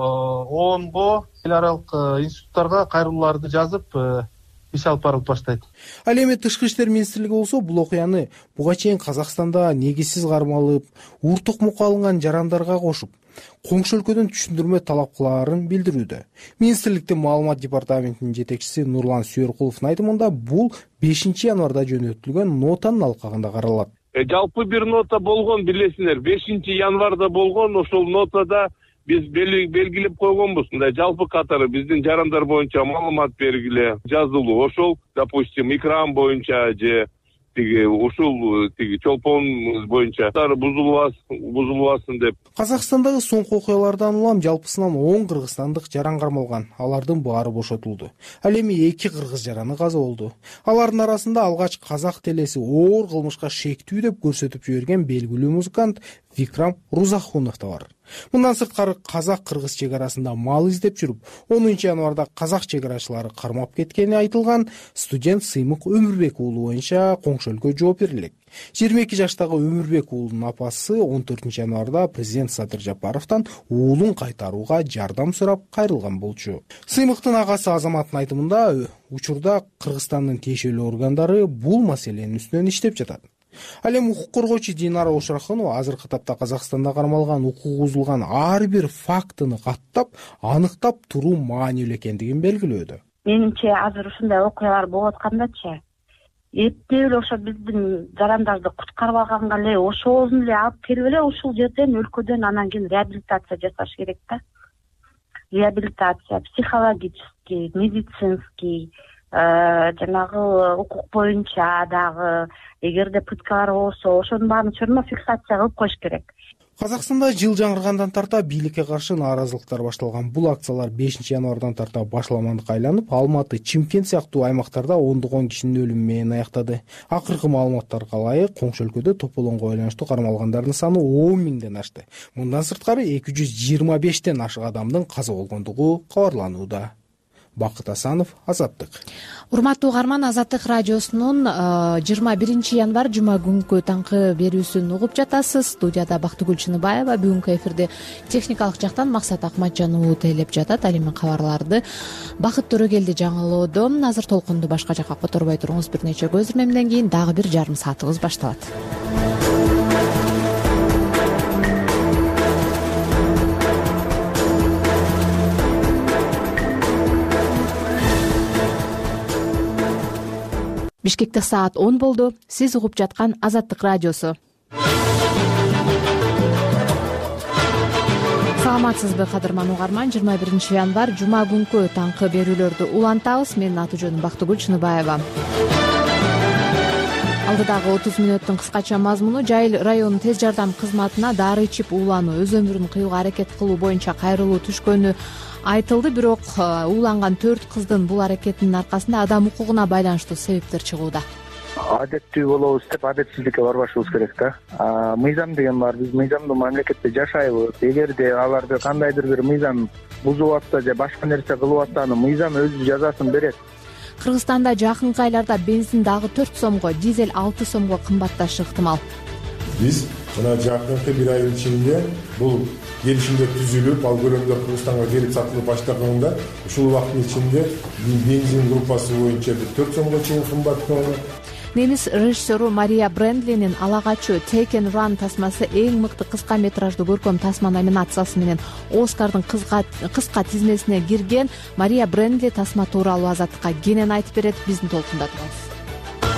ООНго, эл аралык институттарга кайрылууларды жазып, иш алып барылып баштайт. Ал эми Тышкы иштер министрлиги болсо бул окуяны буга чейин Казакстанда негизсиз кармалып, урт токмокко алынган жарандарга кошуп, коңшу өлкөдөн түшүндүрмө талап кылаарын билдирүүдө. Министрликтин маалымат департаментинин жетекчиси Нурлан Сүйөркуловдун айтымында бул бешинчи январда жөнөтүлгөн нотанын алкагында каралат. Жалпы бир нота болгон, билесиңер, бешинчи январда болгон, ошол нотада биз белгилеп койгонбуз. Мындай жалпы катары биздин жарандар боюнча маалымат бергиле жазылуу. Ошол, допустим, экран боюнча же тиги ушул тиги чолпон боюнча бузулбасын деп. Казакстандагы соңку окуялардан улам жалпысынан он кыргызстандык жаран кармалган. Алардын баары бошотулду. Ал эми эки кыргыз жараны каза болду. Алардын арасында алгач казак телеси оор кылмышка шектүү деп көрсөтүп жиберген белгилүү музыкант Викрам Рузахунов да бар. Мындан сырткары казак-кыргыз чек арасында мал издеп жүрүп, онунчу январда казак чек арачылары кармап кеткени айтылган студент Сыймык Өмүрбек уулу боюнча коңшу өлкө жооп берилет. жыйырма эки жаштагы Өмүрбек уулунун апасы он төртүнчү январда президент Садыр Жапаровдон уулун кайтарууга жардам сурап кайрылган болчу. Сыймыктын агасы Азаматтын айтымында, учурда Кыргызстандын тиешелүү органдары бул маселенин үстүнөн иштеп жатат. Ал эми укук коргоочу Динара Ошрахунова азыркы тапта Казакстанда кармалган укук бузулган ар бир фактыны каттап, аныктап туруу маанилүү экендигин белгилөөдө. Менимче азыр ушундай окуялар болуп аткандачы. Эптеп эле ошо биздин жарандарды куткарып алганга эле ошону эле алып келип эле ушул жерден өлкөдөн анан кийин реабилитация жасаш керек да. Реабилитация психологический, медицинский, жанагы укук боюнча дагы эгерде пыткалар болсо ошонун баарын чорно фиксация кылып коюш керек. Казакстанда жыл жаңыргандан тарта бийликке каршы нааразылыктар башталган. Бул акциялар бешинчи январдан тарта башламандыкка айланып, Алматы, Чимкент сыяктуу аймактарда ондогон кишинин өлүмү менен аяктады. Акыркы маалыматтарга ылайык, коңшу өлкөдө тополоңго байланыштуу кармалгандардын саны он миңден ашты. Мындан сырткары эки жүз жыйырма бештен ашык адамдын каза болгондугу кабарланууда. Бакыт Асанов, Азаттык. Урматтуу угарман, Азаттык радиосунун жыйырма биринчи январ жума күнкү таңкы берүүсүн угуп жатасыз. Студияда Бактыгүл Чыныбаева, бүгүнкү эфирде техникалык жактан Максат Акматжанов тейлеп жатат. Ал эми кабарларды Бакыт Төрөгелди жаңылоодо. Азыр толкунду башка жакка которбой туруңуз. Бир нече көз ирмемден кийин дагы бир жарым саатыбыз башталат. Бишкекте саат он болду. Сиз угуп жаткан Азаттык радиосу. Саламатсызбы, кадырман угарман? жыйырма биринчи январ жума күнкү таңкы берүүлөрдү улантабыз. Менин аты жөнүм Бактыгүл Чыныбаева. Алдыдагы отуз мүнөттүн кыскача мазмуну: Жайыл районунун тез жардам кызматына дары ичип уулануу, өз өмүрүн кыюуга аракет кылуу боюнча кайрылуу түшкөнү айтылды. Бирок ууланган төрт кыздын бул аракетинин аркасында адам укугуна байланыштуу себептер чыгууда. Адеттүү болобуз деп адетсиздикке барбашыбыз керек да. Мыйзам деген бар. Биз мыйзамдуу мамлекетте жашайбыз. Эгерде аларды кандайдыр бир мыйзам бузуп атса же башка нерсе кылып атса, аны мыйзам өзү жазасын берет. Кыргызстанда жакынкы айларда бензин дагы төрт сомго, дизель алты сомго кымбатташы ыктымал. Биз мына жакынкы бир айдын ичинде бул келишимдер түзүлүп, ал көлөмдөр Кыргызстанга келип сатылып баштаганда, ушул убакыттын ичинде бензин группасы боюнча төрт сомго чейин кымбаттаган. Немис режиссеру Мария Брендлинин Ала качуу Take and Run тасмасы эң мыкты кыска метраждуу көркөм тасма номинациясы менен Оскардын кыска тизмесине кирген. Мария Брендли тасма тууралуу Азаттыкка кенен айтып берет. Биздин толкунда туруңуз.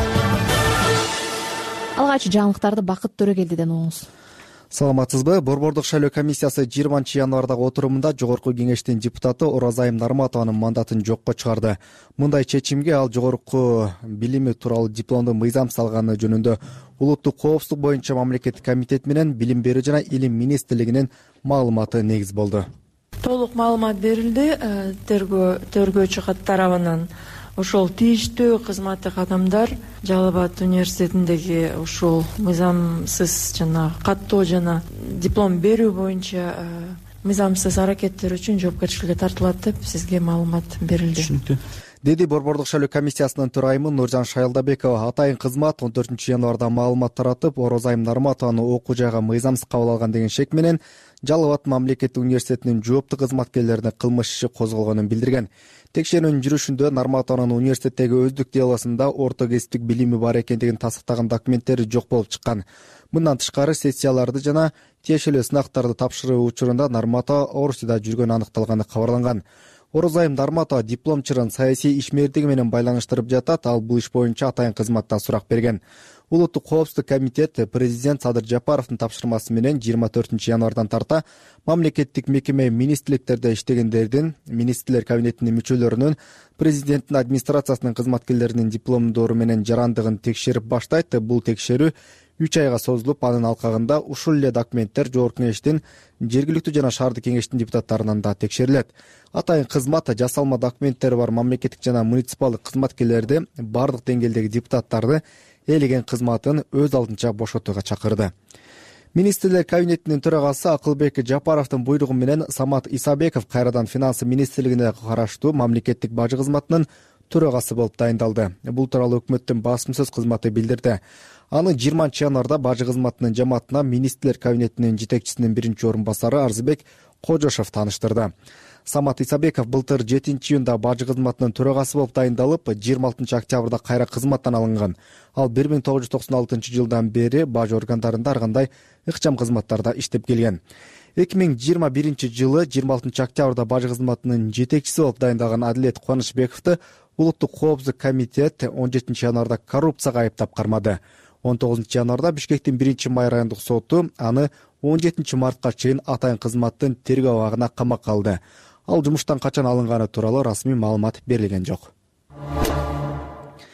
Алгач жаңылыктарды Бакыт Төрөгелдиден угуңуз. Саламатсызбы? Борбордук шайлоо комиссиясы жыйырманчы январдагы отурумунда Жогорку кеңештин депутаты Оразайым Нарматованын мандатын жокко чыгарды. Мындай чечимге ал жогорку билими тууралуу дипломду мыйзам салганы жөнүндө улуттук коопсуздук боюнча мамлекеттик комитет менен Билим берүү жана Илим министрлигинин маалыматы негиз болду. Толук маалымат берилди. Тергөө тергөөчү тарабынан ошол тийиштүү кызматтык адамдар Жалал Абад университетиндеги ушул мыйзамсыз жана каттоо жана диплом берүү боюнча мыйзамсыз аракеттер үчүн жоопкерчиликке тартылат деп сизге маалымат берилди. Түшүнүктүү. Деди Борбордук шайлоо комиссиясынын төрайымы Нуржан Шайлдабекова. Атайын кызмат он төртүнчү январда маалымат таратып, Оразайым Нарматованы окуу жайга мыйзамсыз кабыл алган деген шек менен Жалал Абад мамлекеттик университетинин жооптуу кызматкерлерине кылмыш иши козголгонун билдирген. Текшерүүнүн жүрүшүндө Нарматованын университеттеги өздүк делосунда орто кесиптик билими бар экендигин тасдыктаган документтери жок болуп чыккан. Мындан тышкары сессияларды жана тиешелүү сынактарды тапшыруу учурунда Нарматова Орусияда жүргөнү аныкталганы кабарланган. Оразайым Нарматова дипломчурун саясий ишмердиги менен байланыштырып жатат. Ал бул иш боюнча атайын кызматтан сурак берген. Улуттук коопсуздук комитет президент Садыр Жапаровдун тапшырмасы менен жыйырма төртүнчү январдан тарта мамлекеттик мекеме министрликтерде иштегендердин, министрлер кабинетинин мүчөлөрүнүн, президенттин администрациясынын кызматкерлеринин дипломдору менен жарандыгын текшерип баштайт. Бул текшерүү үч айга созулуп, анын алкагында ушул эле документтер жогорку кеңештин, жергиликтүү жана шаардык кеңештин депутаттарынан да текшерилет. Атайын кызмат жасалма документтери бар мамлекеттик жана муниципалдык кызматкерлерди, бардык деңгээлдеги депутаттарды ээлеген кызматын өз алдынча бошотууга чакырды. Министрлер кабинетинин төрагасы Акылбек Жапаровдун буйругу менен Самат Исабеков кайрадан финансы министрлигине караштуу мамлекеттик бажы кызматынын төрагасы болуп дайындалды. Бул тууралуу өкмөттүн басым сөз кызматы билдирди. Аны жыйырманчы январда бажы кызматынын жамаатына министрлер кабинетинин жетекчисинин биринчи орун басары Арзыбек Кожошов тааныштырды. Самат Исабеков былтыр жетинчи июнда бажы кызматынын төрагасы болуп дайындалып, жыйырма алтынчы октябрда кайра кызматтан алынган. Ал бир миң тогуз жүз токсон алтынчы жылдан бери бажы органдарында ар кандай ыкчам кызматтарда иштеп келген. эки миң жыйырма биринчи жылы жыйырма алтынчы октябрда бажы кызматынын жетекчиси болуп дайындалган Адилет Кубанычбековду улуттук коопсуздук комитет он жетинчи январда коррупцияга айыптап кармады. он тогузунчу январда Бишкектин биринчи май райондук соту аны он жетинчи мартка чейин атайын кызматтын тергөө абагына камакка алды. Ал жумуштан качан алынганы тууралуу расмий маалымат берилген жок.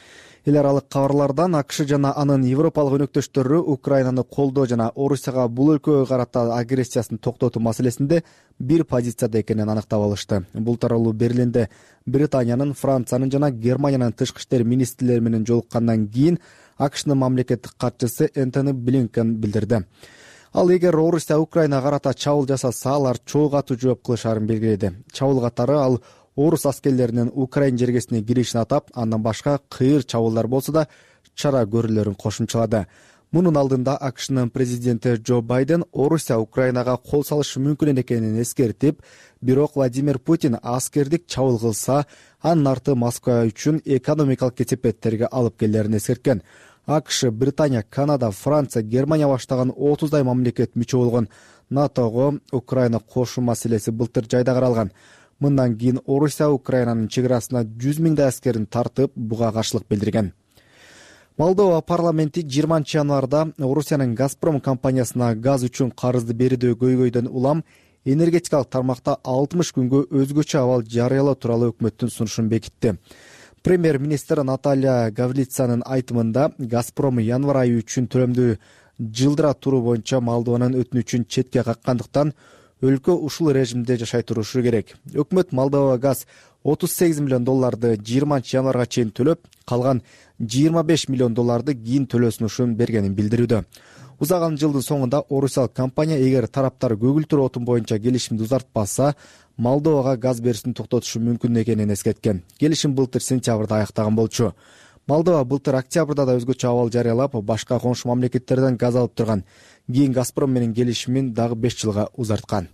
эл аралык кабарлардан акш жана анын европалык өнөктөштөрү Украинаны колдоо жана Орусияга бул өлкөгө карата агрессиясын токтотуу маселесинде бир позицияда экенин анықтап алышты. Бул тууралуу Берлинде Британиянын, Франциянын жана Германиянын тышкы иштер министрлери менен жолуккандан кийин акшнын мамлекеттик катчысы Энтони Блинкен билдирди. Ал эгер Орусия Украинага карата чабуул жасаса, алар чоо катуу жооп кылышаарын белгиледи. Чабуул катары ал орус аскерлеринин Украин жергесине киришин атап, андан башка кыйыр чабуулдар болсо да чара көрүүлөрүн кошумчалады. Мунун алдында акшнын президенти Джо Байден Орусия Украинага кол салышы мүмкүн экенин эскертип, бирок Владимир Путин аскердик чабуул кылса, анын арты Москва үчүн экономикалык кесепеттерге алып келерин эскерткен. акш, Британия, Канада, Франция, Германия баштаган отуздай мамлекет мүчө болгон натого Украина кошуу маселеси былтыр жайда каралган. Мындан кийин Орусия Украинанын чек арасына жүз миңдей аскерин тартып, буга каршылык билдирген. Молдова парламенти жыйырманчы январда Орусиянын Газпром компаниясына газ үчүн карызды берүүдө көйгөйдөн улам энергетикалык тармакта алтымыш күнгө өзгөчө абал жарыялоо тууралуу өкмөттүн сунушун бекитти. Премьер-министр Наталья Гаврицанын айтымында Газпром январь айы үчүн төлөмдү жылдыра туруу боюнча Молдованын өтүнүчүн четке каккандыктан өлкө ушул режимде жашай турушу керек. Өкмөт Молдова газ отуз сегиз миллион долларды жыйырманчы январга чейин төлөп, калган жыйырма беш миллион долларды кийин төлөсүнүшүн бергенин билдирүүдө. Узаган жылдын соңунда орусиялык компания эгер тараптар көгүлтүр отун боюнча келишимди узартпаса, Молдовага газ беришин токтотушу мүмкүн экенин эскерткен. Келишим былтыр сентябрда аяктаган болчу. Молдова былтыр октябрда да өзгөчө абал жарыялап, башка коңшу мамлекеттерден газ алып турган. Кийин Газпром менен келишимин дагы беш жылга узарткан.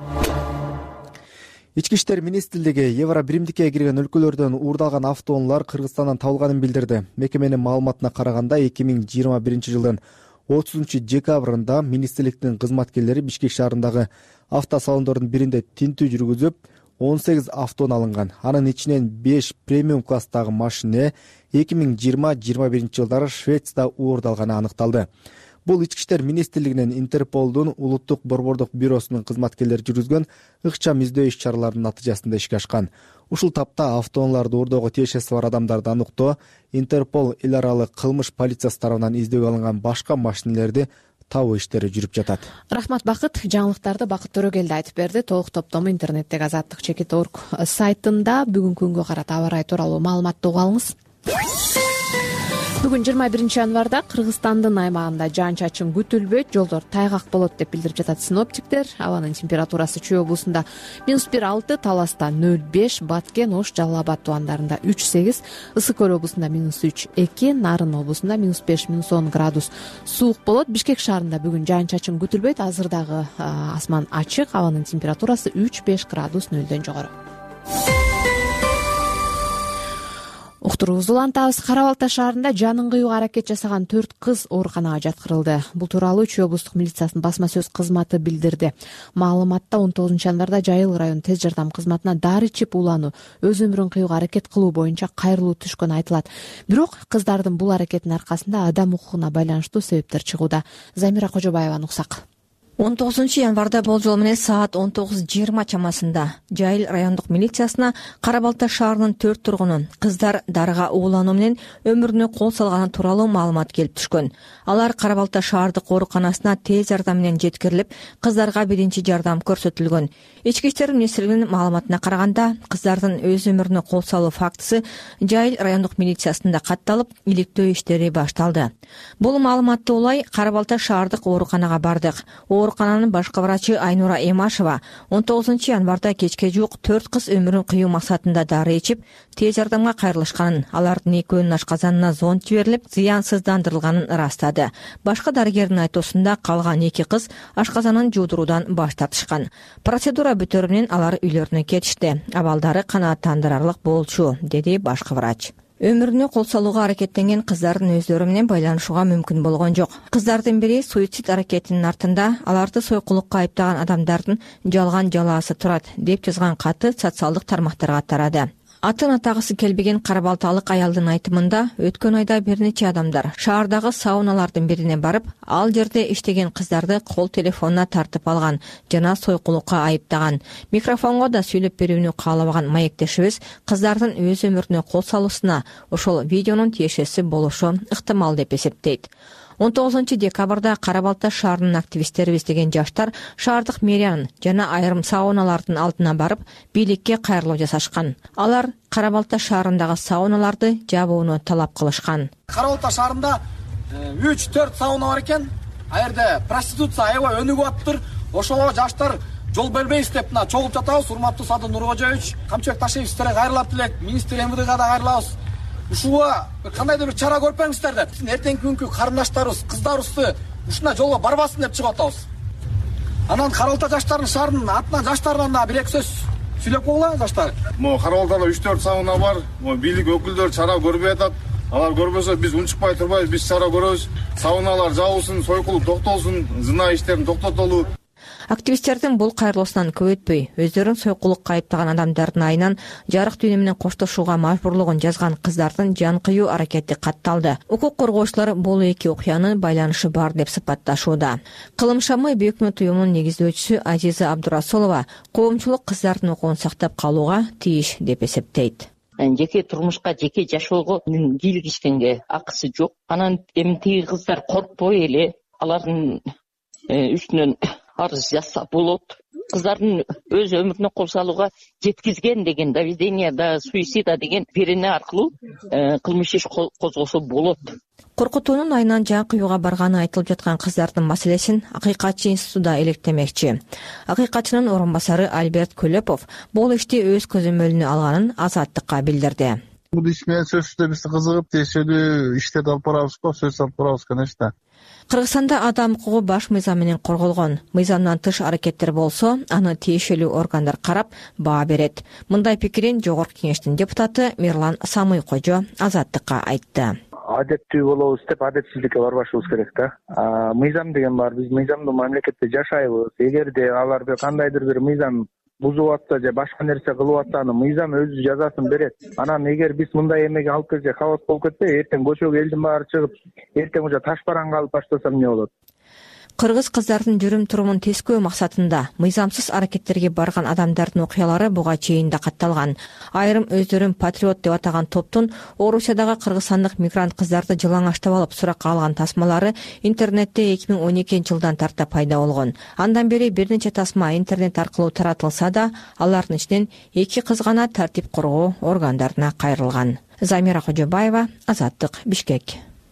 Ички иштер министрлиги Евро биримдикке кирген өлкөлөрдөн уурдалган автоунаалар Кыргызстандан табылганын билдирди. Мекеменин маалыматына караганда эки миң жыйырма биринчи жылдын отузунчу декабрында министрликтин кызматкерлери Бишкек шаарындагы автосалондордун биринде тинтүү жүргүзүп, он сегиз автоунаа алынган. Анын ичинен беш премиум класстагы машина эки миң жыйырма жыйырма биринчи жылдары Швецияда уурдалганы аныкталды. Бул ички иштер министрлигинин Интерполдун улуттук борбордук бюросунун кызматкерлери жүргүзгөн ыкчам издөө иш-чараларынын натыйжасында ишке ашкан. Ушул тапта автоунааларды уурдоого тиешеси бар адамдарды аныктоо, Интерпол эл аралык кылмыш полициясы тарабынан издөөгө алынган башка машинелерди табуу иштери жүрүп жатат. Рахмат Бакыт. Жаңылыктарды Бакыт Төрөгелди айтып берди. Толук топтому интернеттеги азаттык чекит точка орг сайтында бүгүнкү күнгө карата аба ырайы тууралуу маалыматты угуп алыңыз. Бүгүн жыйырма биринчи январда Кыргызстандын аймагында жаан-чачын күтүлбөйт, жолдор тайгак болот деп билдирип жатат синоптиктер. Абанын температурасы Чүй облусунда минус бир алты, Таласта нөл беш, Баткен, Ош, Жалал Абад тубандарында үч сегиз, Ысык Көл облусунда минус үч эки, Нарын облусунда минус беш, минус он градус суук болот. Бишкек шаарында бүгүн жаан-чачын күтүлбөйт, азыр дагы асман ачык, абанын температурасы үч беш градус нөлдөн жогору. Уктуруубузду улантабыз. Кара Балта шаарында жанын кыюуга аракет жасаган төрт кыз ооруканага жаткырылды. Бул тууралуу Чүй облустук милициясынын басма сөз кызматы билдирди. Маалыматта он тогузунчу январда Жайыл район тез жардам кызматына дары ичип улануу, өз өмүрүн кыюуга аракет кылуу боюнча кайрылуу түшкөнү айтылат. Бирок кыздардын бул аракетинин аркасында адам укугуна байланыштуу себептер чыгууда. Замира Кожобаеваны уксак. он тогузунчу январда болжол менен саат он тогуз жыйырма чамасында Жайыл райондук милициясына Кара Балта шаарынын төрт тургунун кыздар дарыга уулануу менен өмүрүнө кол салганы тууралуу маалымат келип түшкөн. Алар Кара Балта шаардык ооруканасына тез жардам менен жеткирилип, кыздарга биринчи жардам көрсөтүлгөн. Ички иштер министрлигинин маалыматына караганда, кыздардын өз өмүрүнө кол салуу фактысы Жайыл райондук милициясында катталып, иликтөө иштери башталды. Бул маалыматты улай Кара Балта шаардык ооруканага бардык. Оорукананын башкы врачы Айнура Эмашева он тогузунчу январда кечке жуук төрт кыз өмүрүн кыюу максатында дары ичип, тез жардамга кайрылышканын, алардын экөөнүн ашказанына зонд жиберилип, зыянсыздандырылганын ырастады. Башка дарыгердин айтуусунда калган эки кыз ашказанын жуудуруудан баш тартышкан. Процедура бүтөрү менен алар үйлөрүнө кетишти. Абалдары канааттандырарлык болчу, деди башкы врач. Өмүрүнө кол салууга аракеттенген кыздардын өздөрү менен байланышууга мүмкүн болгон жок. Кыздардын бири суицид аракетинин артында аларды сойкулукка айыптаган адамдардын жалган жалаасы турат, деп жазган каты социалдык тармактарга тарады. Атын атагысы келбеген кара балталык аялдын айтымында өткөн айда бир нече адамдар шаардагы сауналардын бирине барып, ал жерде иштеген кыздарды кол телефонуна тартып алган жана сойкулукка айыптаган. Микрофонго да сүйлөп берүүнү каалабаган маектешибиз кыздардын өз өмүрүнө кол салуусуна ошол видеонун тиешеси болушу ыктымал деп эсептейт. он тогузунчу декабрда Кара Балта шаарынын активисттери издеген жаштар шаардык мэриянын жана айрым сауналардын алдына барып, бийликке кайрылуу жасашкан. Алар Кара Балта шаарындагы сауналарды жабууну талап кылышкан. Кара Балта шаарында үч төрт сауна бар экен. А жерде проституция аябай өнүгүп атыптыр. Ошого жаштар жол бербейбиз деп мына чогулуп жатабыз. Урматтуу Садыр Нуркожоевич, Камчыбек Ташиев сиздерге кайрылып элек, министр МВДга да кайрылабыз. Ушуга кандайдыр бир чара көрүп бериңиздер деп. Эртеңки күnkү карындаштарыбыз, кыздарыбызды ушундай жолго барбасын деп чыгып атабыз. Анан Кара Балта жаштарынын шаарынын атынан жаштардан да бир эки сөз сүйлөп койгула жаштар. Могу Кара Балтада үч төрт сауна бар. Могу бийлик өкүлдөрү чара көрбөй атат. Алар көрбөсө биз унчукпай турбайбыз, биз чара көрөбүз. Сауналар жабылсын, сойкулук токтолсун, зына иштерин токтотолу. Активисттердин бул кайрылуусунан көп өтпөй, өздөрүн сойкулукка айыптаган адамдардын айынан жарык дүйнө менен коштошууга мажбурлугун жазган кыздардын жан кыюу аракети катталды. Укук коргоочулар бул эки окуянын байланышы бар деп сыпатташууда. Кылым шамы Büyük Millet уюмунун негиздөөчүсү Азиза Абдурасулова коомчулук кыздардын укугун сактап калууга тийиш деп эсептейт. Жеке турмушка, жеке жашоого кийлигишкенге акысы жок. Анан эми тиги кыздар коркпой эле алардын үстүнөн арыз жазса болот. Кыздардын өз өмүрүнө кол салууга жеткизген деген доведенияда суицида деген берене аркылуу кылмыш иш козгосо болот. Коркутуунун айынан жан кыюуга барганы айтылып жаткан кыздардын маселесин Акыйкатчы институту электемекчи. Акыйкатчынын орун басары Альберт Көлөпов бул ишти өз көзөмөлүнө алганын Азаттыкка билдирди. Бул иш менен сөзсүздө биз кызыгып, тиешелүү иштерди алып барабыз го, сөз алып барабыз, конечно. Кыргызстанда адам укугу баш мыйзам менен корголгон. Мыйзамдан тыш аракеттер болсо, аны тиешелүү органдар карап, баа берет. Мындай пикирин Жогорку Кеңештин депутаты Мирлан Самый Кожо Азаттыкка айтты. Адеттүү болобуз деп адетсиздикке барбашыбыз керек да. Мыйзам деген бар, биз мыйзамдуу мамлекетте жашайбыз. Эгерде алар кандайдыр бир мыйзам бузуп атса же башка нерсе кылып атса, аны мыйзам өзү жазасын берет. Анан эгер биз мындай эмеге алып келсек, хабас болуп кетпей, эртең көчөгө элдин баары чыгып, эртең уже таш бараңга алып баштасам эмне болот? Кыргыз кыздардын жүрүм турумун тескөө максатында мыйзамсыз аракеттерге барган адамдардын окуялары буга чейин да катталган. Айрым өздөрүн патриот деп атаган топтун Орусиядагы кыргызстандык мигрант кыздарды жылаңаштап алып суракка алган тасмалары интернетте эки миң он экинчи жылдан тарта пайда болгон. Андан бери бир нече тасма интернет аркылуу таратылса да, алардын ичинен эки кыз гана тартип коргоо органдарына кайрылган. Замира Кожобаева, Азаттык, Бишкек.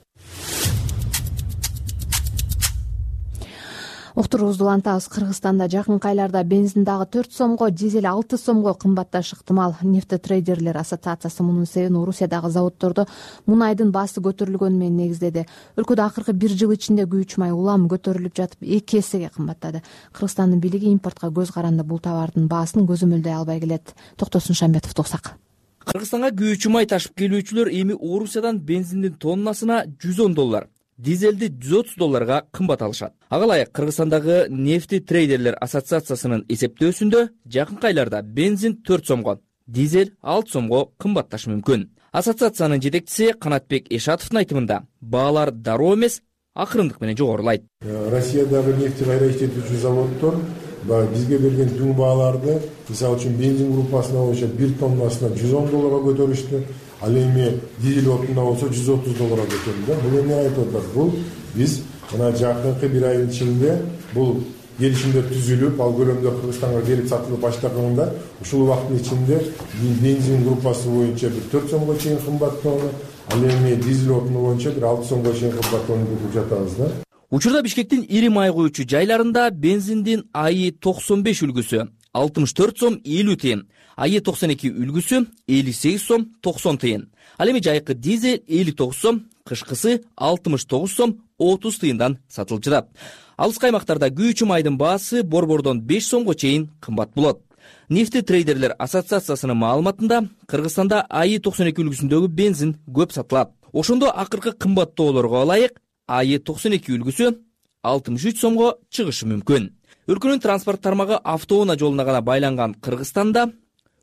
Уктуруубузду улантабыз. Кыргызстанда жакынкы айларда бензин дагы төрт сомго, дизель алты сомго кымбатташы ыктымал. Нефтетрейдерлер ассоциациясы мунун себебин Орусиядагы заводдордо мунайдын баасы көтөрүлгөнү менен негиздеди. Өлкөдө акыркы бир жыл ичинде күйүүчү май улам көтөрүлүп жатып, эки эсеге кымбаттады. Кыргызстандын бийлиги импортко көз каранды бул товардын баасын көзөмөлдөй албай келет. Токтосун Шамбетов туксак. Кыргызстанга күйүүчү май ташып келүүчүлөр эми Орусиядан бензиндин тоннасына жүз он доллар, дизелди жүз отуз долларга кымбат алышат. Ага ылайык Кыргызстандагы нефтетрейдерлер ассоциациясынын эсептөөсүндө жакынкы айларда бензин төрт сомго, дизель алты сомго кымбатташы мүмкүн. Ассоциациянын жетекчиси Канатбек Эшатовдун айтымында баалар дароо эмес, акырындык менен жогорулайт. Россиядагы нефть кайра иштетүүчү заводдор бизге берген түн бааларды, мисалы үчүн бензин группасына боюнча бир тоннасына жүз он долларга көтөрүштү. Ал эми дизель отунда болсо жүз отуз долларга көтөрүлдү. Бул эмне айтып атат? Бул биз мына жакынкы бир айдын ичинде бул келишимдер түзүлүп, ал көлөмдө Кыргызстанга келип сатылып баштаганда, ушул убакыттын ичинде бензин группасы боюнча бир төрт сомго чейин кымбаттоону, ал эми дизель отуну боюнча бир алты сомго чейин кымбаттоону күтүп жатабыз да. Учурда Бишкектин ири май куючу жайларында бензиндин АИ токсон беш үлгүсү алтымыш төрт сом элүү тыйын, АИ токсон эки үлгүсү элүү сегиз сом токсон тыйын. Ал эми жайкы дизель элүү тогуз сом, кышкысы алтымыш тогуз сом отуз тыйындан сатылып жатат. Алыскы аймактарда күйүүчү майдын баасы борбордон беш сомго чейин кымбат болот. Нефтетрейдерлер ассоциациясынын маалыматында Кыргызстанда АИ токсон эки үлгүсүндөгү бензин көп сатылат. Ошондо акыркы кымбаттоолорго ылайык АИ токсон эки үлгүсү алтымыш үч сомго чыгышы мүмкүн. Өлкөнүн транспорт тармагы автоунаа жолуна гана байланган Кыргызстанда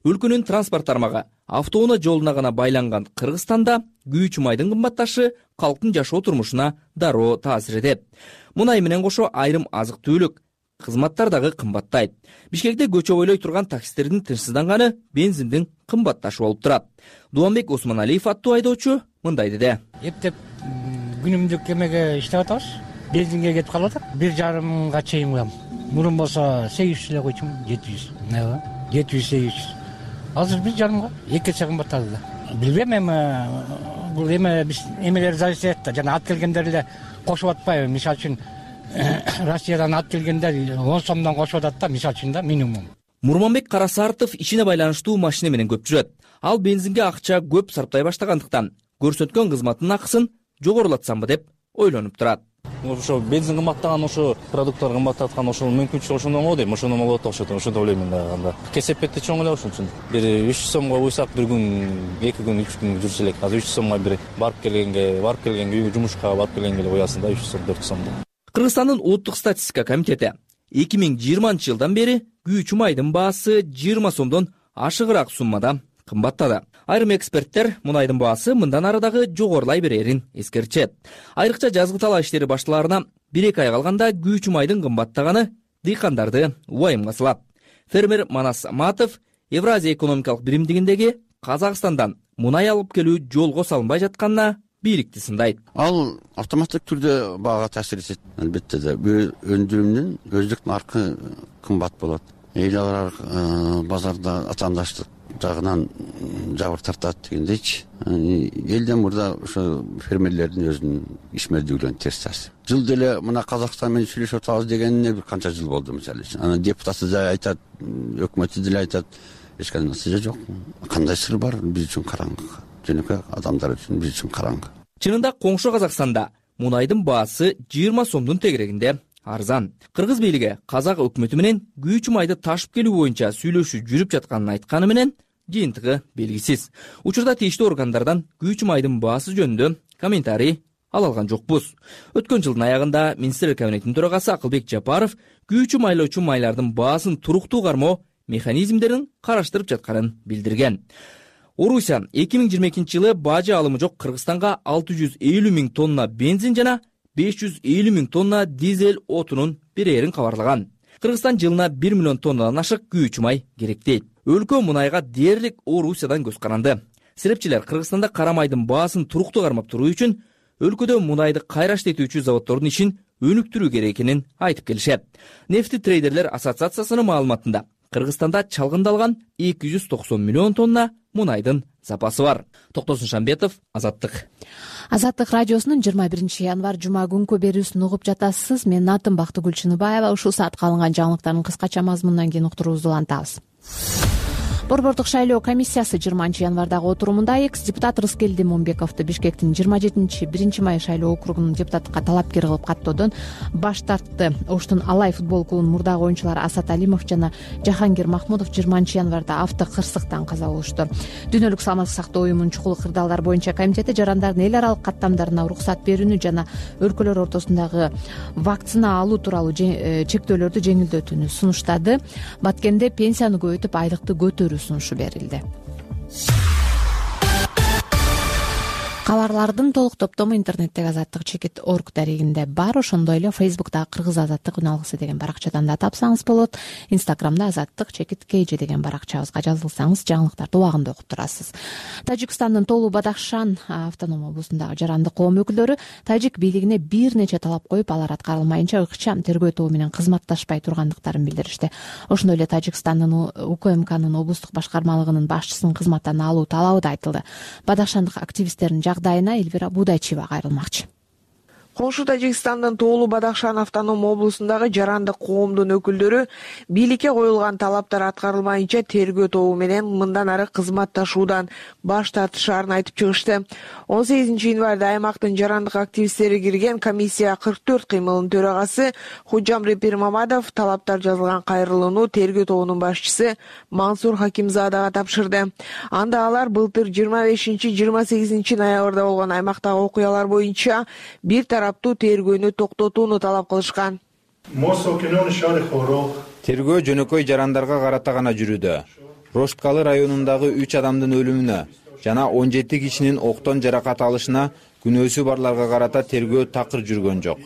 өлкөнүн транспорт тармагы автоунаа жолуна гана байланган Кыргызстанда күйүүчү майдын кымбатташы калктын жашоо турмушуна дароо таасир этет. Мунай менен кошо айрым азык түлүк кызматтар дагы кымбаттайт. Бишкекте көчө бойлой турган таксистердин тынчсызданганы бензиндин кымбатташы болуп турат. Дуанбек Осмоналиев аттуу айдоочу мындай деди. Эптеп күнүмдүк эмеге иштеп атабыз. Бензинге кетип калып атат. бир жарымга чейин куям. Мурун болсо сегиз жүз эле койчумун, жети жүз. Ооба, жети жүз сегиз жүз. Азыр бир жарымга эки эсе кымбаттады да. Билбейм, эми бул эме биз эмелер зависит этет да. Жана ат келгендер эле кошуп атпайбы? Мисалы үчүн Россиядан ат келгендер он сомдон кошуп атат да, мисалы үчүн да, минимум. Мурманбек Карасартов ишине байланыштуу машина менен көп жүрөт. Ал бензинге акча көп сарптай баштагандыктан көрсөткөн кызматтын акысын жогорулатсамбы деп ойлонуп турат. Ошо бензин кымбаттаган, ошо продукттар кымбаттаткан, ошол мүмкүнчүлүк ошондо го дейм, ошондо болот деп окшойт, ошондо ойлойм да. Анда кесепетти чоң эле ошон үчүн. Бир үч жүз сомго уйсак бир күн, эки күн, үч күн жүрсө элек. Азыр үч жүз сомго бир барып келгенге, барып келгенге, үйгө жумушка барып келгенге эле коясың да, үч жүз сом, төрт жүз сомго. Кыргызстандын улуттук статистика комитети эки миң жыйырманчы жылдан бери күйүүчү майдын баасы жыйырма сомдон ашыгыраак суммада кымбаттады. Айрым эксперттер мунайдын баасы мындан ары дагы жогорулай берерин эскертет. Айрыкча жазгы талаа иштери башталарына бир эки ай калганда күйүүчү майдын кымбаттаганы дыйкандарды убайымга салат. Фермер Манас Матов Евразия экономикалык биримдигиндеги Казакстандан мунай алып келүү жолго салынбай жатканына бийликти сындайт. Ал автоматтык түрдө баага таасир этет. Албетте да бир өндүрүмдүн өздүк наркы кымбат болот. Эл аралык базарда атаандаштык жагынан жабыр тартат дегендейчи. Элден мурда ошо фермерлердин өзүнүн ишмердүүлүгүнө терс таасир. Жыл деле мына Казакстан менен сүйлөшүп атабыз дегенине бир канча жыл болду мисалы үчүн. Анан депутаты да айтат, өкмөтү деле айтат, эч кандай натыйжа жок. Кандай сыр бар, биз үчүн караңгы. Жөнөкөй адамдар үчүн биз үчүн караңгы. Чынында коңшу Казакстанда мунайдын баасы жыйырма сомдун тегерегинде арзан. Кыргыз бийлиги Казак өкмөтү менен күйүүчү майды ташып келүү боюнча сүйлөшүү жүрүп жатканын айтканы менен жыйынтыгы белгисиз. Учурда тийиштүү органдардан күйүүчү майдын баасы жөнүндө комментарий ала алган жокпуз. Өткөн жылдын аягында Министрлер кабинетинин төрагасы Акылбек Жапаров күйүүчү майлоочу майлардын баасын туруктуу кармоо механизмдерин караштырып жатканын билдирген. Орусия эки миң жыйырма экинчи жылы бажы алымы жок Кыргызстанга алты жүз элүү миң тонна бензин жана беш жүз элүү миң тонна дизель отунун берерин кабарлаган. Кыргызстан жылына бир миллион тоннадан ашык күйүүчү май керектейт. Өлкө мунайга дээрлик Орусиядан көз каранды. Серепчилер Кыргызстанда кара майдын баасын туруктуу кармап туруу үчүн өлкөдө мунайды кайраштетүүчү заводдордун ишин өнүктүрүү керек экенин айтып келишет. Нефти трейдерлер ассоциациясынын маалыматында Кыргызстанда чалгындалган эки жүз токсон миллион тонна мунайдын запасы бар. Токтосун Шамбетов, Азаттык. Азаттык радиосунун жыйырма биринчи январь жума күнкү берүүсүн угуп жатасыз. Менин атым Бактыгүл Чыныбаева. Ушул саатка алынган жаңылыктардын кыскача мазмунунан кийин уктуруубузду улантабыз. Борбордук шайлоо комиссиясы жыйырманчы январдагы отурумунда экс-депутат Рыскелди Момбековду Бишкектин жыйырма жетинчи биринчи май шайлоо округунун депутаттыкка талапкер кылып каттоодон баш тартты. Оштун Алай футбол клубунун мурдагы оюнчулары Асат Алимов жана Жахангир Махмудов жыйырманчы январда авто кырсыктан каза болушту. Дүйнөлүк саламаттык сактоо уюмунун чукул кырдаалдар боюнча комитети жарандардын эл аралык каттамдарына уруксат берүүнү жана өлкөлөр ортосундагы вакцина алуу тууралуу чектөөлөрдү жеңилдетүүнү сунуштады. Баткенде пенсияны көбөйтүп айлыкты көтөрүү сунушу берилди. Кабарлардын толук топтому интернеттеги азаттык чекит орг дарегинде бар. Ошондой эле Фейсбуктагы Кыргыз азаттык үн алгысы деген баракчадан да тапсаңыз болот. Инстаграмда азаттык чекит kg деген баракчабызга жазылсаңыз жаңылыктарды убагында окуп турасыз. Тажикстандын Толу Бадахшан автоном облусундагы жарандык коом өкүлдөрү тажик бийлигине бир нече талап коюп, алар аткарылмайынча ыкчам тергөө тобу менен кызматташпай тургандыктарын билдиришти. Ошондой эле Тажикстандын УКМКнын облустук башкармалыгынын башчысын кызматтан алуу талабы да айтылды. Бадахшандык активисттердин жагдайына Эльвира Будайчева кайрылмакчы. Коңшу Тажикстандын Тоолу Бадахшан автоном облусундагы жарандык коомдун өкүлдөрү бийликке коюлган талаптар аткарылмайынча тергөө тобу менен мындан ары кызматташуудан баш тартышаарын айтып чыгышты. он сегизинчи январда аймактын жарандык активисттери кирген комиссия кырк төрт кыймылынын төрагасы Худжамри Пирмамадов талаптар жазылган кайрылууну тергөө тобунун башчысы Мансур Хакимзадага тапшырды. Анда алар былтыр жыйырма бешинчи жыйырма сегизинчи ноябрда болгон аймактагы окуялар боюнча бир тараптуу тергөөнү токтотууну талап кылышкан. Тергөө жөнөкөй жарандарга карата гана жүрүүдө. Рошткалы районундагы үч адамдын өлүмүнө жана он жети кишинин октон жаракат алышына күнөөсү барларга карата тергөө такыр жүргөн жок,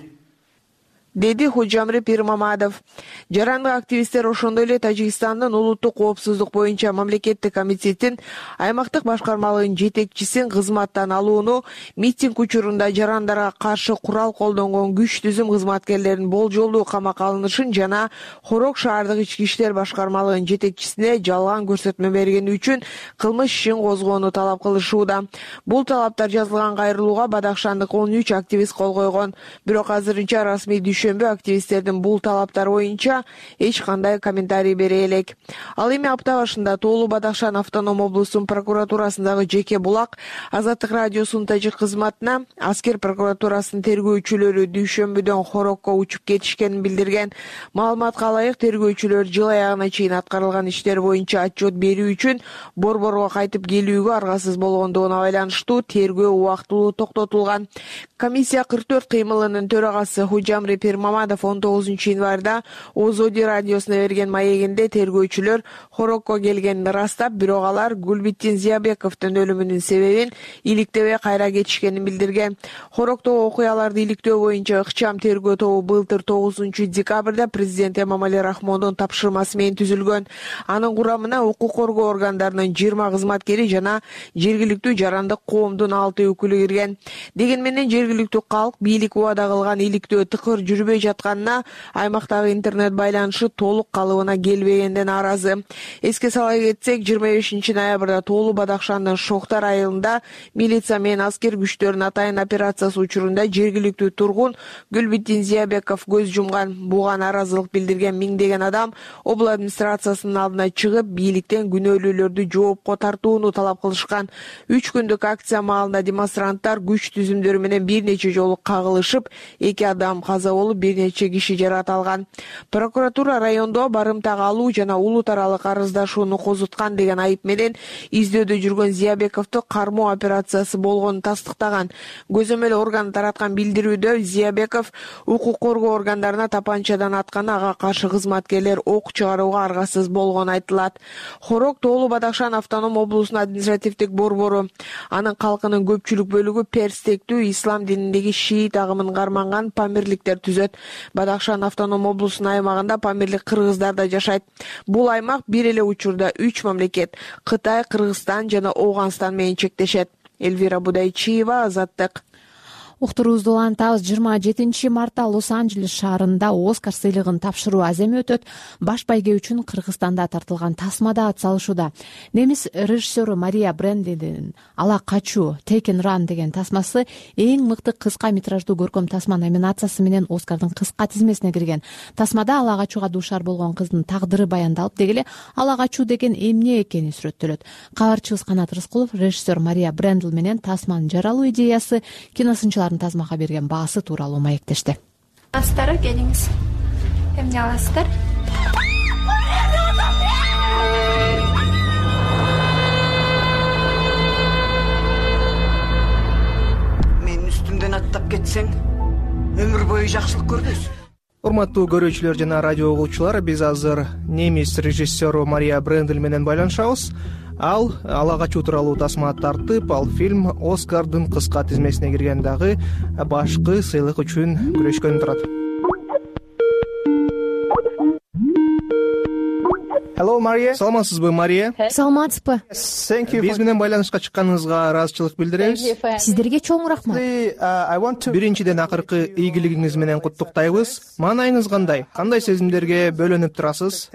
деди Хужамри Пирмамадов. Жарандык активисттер ошондой эле Тажикстандын улуттук коопсуздук боюнча мамлекеттик комитеттин аймактык башкармалыгынын жетекчисин кызматтан алууну, митинг учурунда жарандарга каршы курал колдонгон күч түзүм кызматкерлеринин болжолдуу камакка алынышын жана Хорок шаардык ички иштер башкармалыгынын жетекчисине жалган көрсөтмө бергени үчүн кылмыш ишин козгоону талап кылышууда. Бул талаптар жазылган кайрылууга Бадахшандык он үч активист кол койгон. Бирок азырынча расмий дүйшөмбү активисттердин бул талаптар боюнча эч кандай комментарий бере элек. Ал эми апта башында Тоолу Бадахшан автоном облустун прокуратурасындагы жеке булак Азаттык радиосунун тажик кызматына аскер прокуратурасынын тергөөчүлөрү дүйшөмбүдөн Хорокко учуп кетишкенин билдирген. Маалыматка ылайык, тергөөчүлөр жыл аягына чейин аткарылган иштер боюнча отчет берүү үчүн борборго кайтып келүүгө аргасыз болгондугуна байланыштуу тергөө убактылуу токтотулган. Комиссия кырк төрт кыймылынын төрагасы Хужамри Пирмамадов он тогузунчу январда Озоди радиосуна берген маегинде тергөөчүлөр Хорокко келгенин ырастап, бирок алар Гулбитдин Зиябековдун өлүмүнүн себебин иликтебей кайра кетишкенин билдирген. Хороктогу окуяларды иликтөө боюнча ыкчам тергөө тобу былтыр тогузунчу декабрда президент Эмомали Рахмондун тапшырмасы менен түзүлгөн. Анын курамына укук коргоо органдарынын жыйырма кызматкери жана жергиликтүү жарандык коомдун алты өкүлү кирген. Деген менен жергиликтүү калк бийлик убада кылган иликтөө тыкыр жүрбөй жатканына, аймактагы интернет байланышы толук калыбына келбегенден нааразы. Эске сала кетсек, жыйырма бешинчи ноябрда Тоолу Бадахшандын Шохтар айылында милиция менен аскер күчтөрүнүн атайын операциясы учурунда жергиликтүү тургун Гүлбитдин Зиябеков көз жумган. Буга нааразылык билдирген миңдеген адам обл администрациясынын алдына чыгып, бийликтен күнөөлүүлөрдү жоопко тартууну талап кылышкан. Үч күндүк акция маалында демонстранттар күч түзүмдөрү менен бир нече жолу кагылышып, эки адам каза болуп, бир нече киши жаракат алган. Прокуратура райондо барымтага алуу жана улут аралык арыздашууну козуткан деген айып менен издөөдө жүргөн Зиябековду кармоо операциясы болгонун тастыктаган. Көзөмөл орган тараткан билдирүүдө Зиябеков укук коргоо органдарына тапанчадан атканы, ага каршы кызматкерлер ок чыгарууга аргасыз болгону айтылат. Хорок Тоолу Бадахшан автоном облусунун административдик борбору. Анын калкынын көпчүлүк бөлүгү перстектүү ислам дининдеги шиит агымын карманган памирликтер түзөт. Бадахшан автоном облусунун аймагында памирлик кыргыздар да жашайт. Бул аймак бир эле учурда үч мамлекет — Кытай, Кыргызстан жана Ооганстан менен чектешет. Эльвира Будайчиева, Азаттык. Уктуруубузду улантабыз. жыйырма жетинчи мартта Лос-Анджелес шаарында Оскар сыйлыгын тапшыруу аземи өтөт. Баш байге үчүн Кыргызстанда тартылган тасмада ат салышууда. Немис режиссеру Мария Брендлдин Ала качуу Taken Run деген тасмасы эң мыкты кыска метраждуу көркөм тасма номинациясы менен Оскардын кыска тизмесине кирген. Тасмада ала качууга дуушар болгон кыздын тагдыры баяндалып, деги эле ала качуу деген эмне экени сүрөттөлөт. Кабарчыбыз Канат Рыскулов режиссер Мария Брендл менен тасманын жаралуу идеясы, киносынчылар тасмага берген баасы тууралуу маектешти. Астары келиңиз. Эмне аласыздар? Мен үстүмдөн аттап кетсең, өмүр бою жакшылык көрбөйсүң. Урматтуу көрүүчүлөр жана радио угуучулар, биз азыр немис режиссеру Мария Брендл менен байланышабыз. Ал ала качуу тууралуу тасма тартып, ал фильм Оскардын кыска тизмесине кирген, дагы башкы сыйлык үчүн күрөшкөн турат. Hello, Мария. Саламатсызбы, Мария? Саламатсызбы. Биз менен байланышка чыкканыңызга ыраазычылык билдиребиз. Сиздерге чоң рахмат. Биринчиден акыркы ийгилигиңиз менен куттуктайбыз. Маанайыңыз кандай? Кандай сезимдерге бөлөнүп турасыз?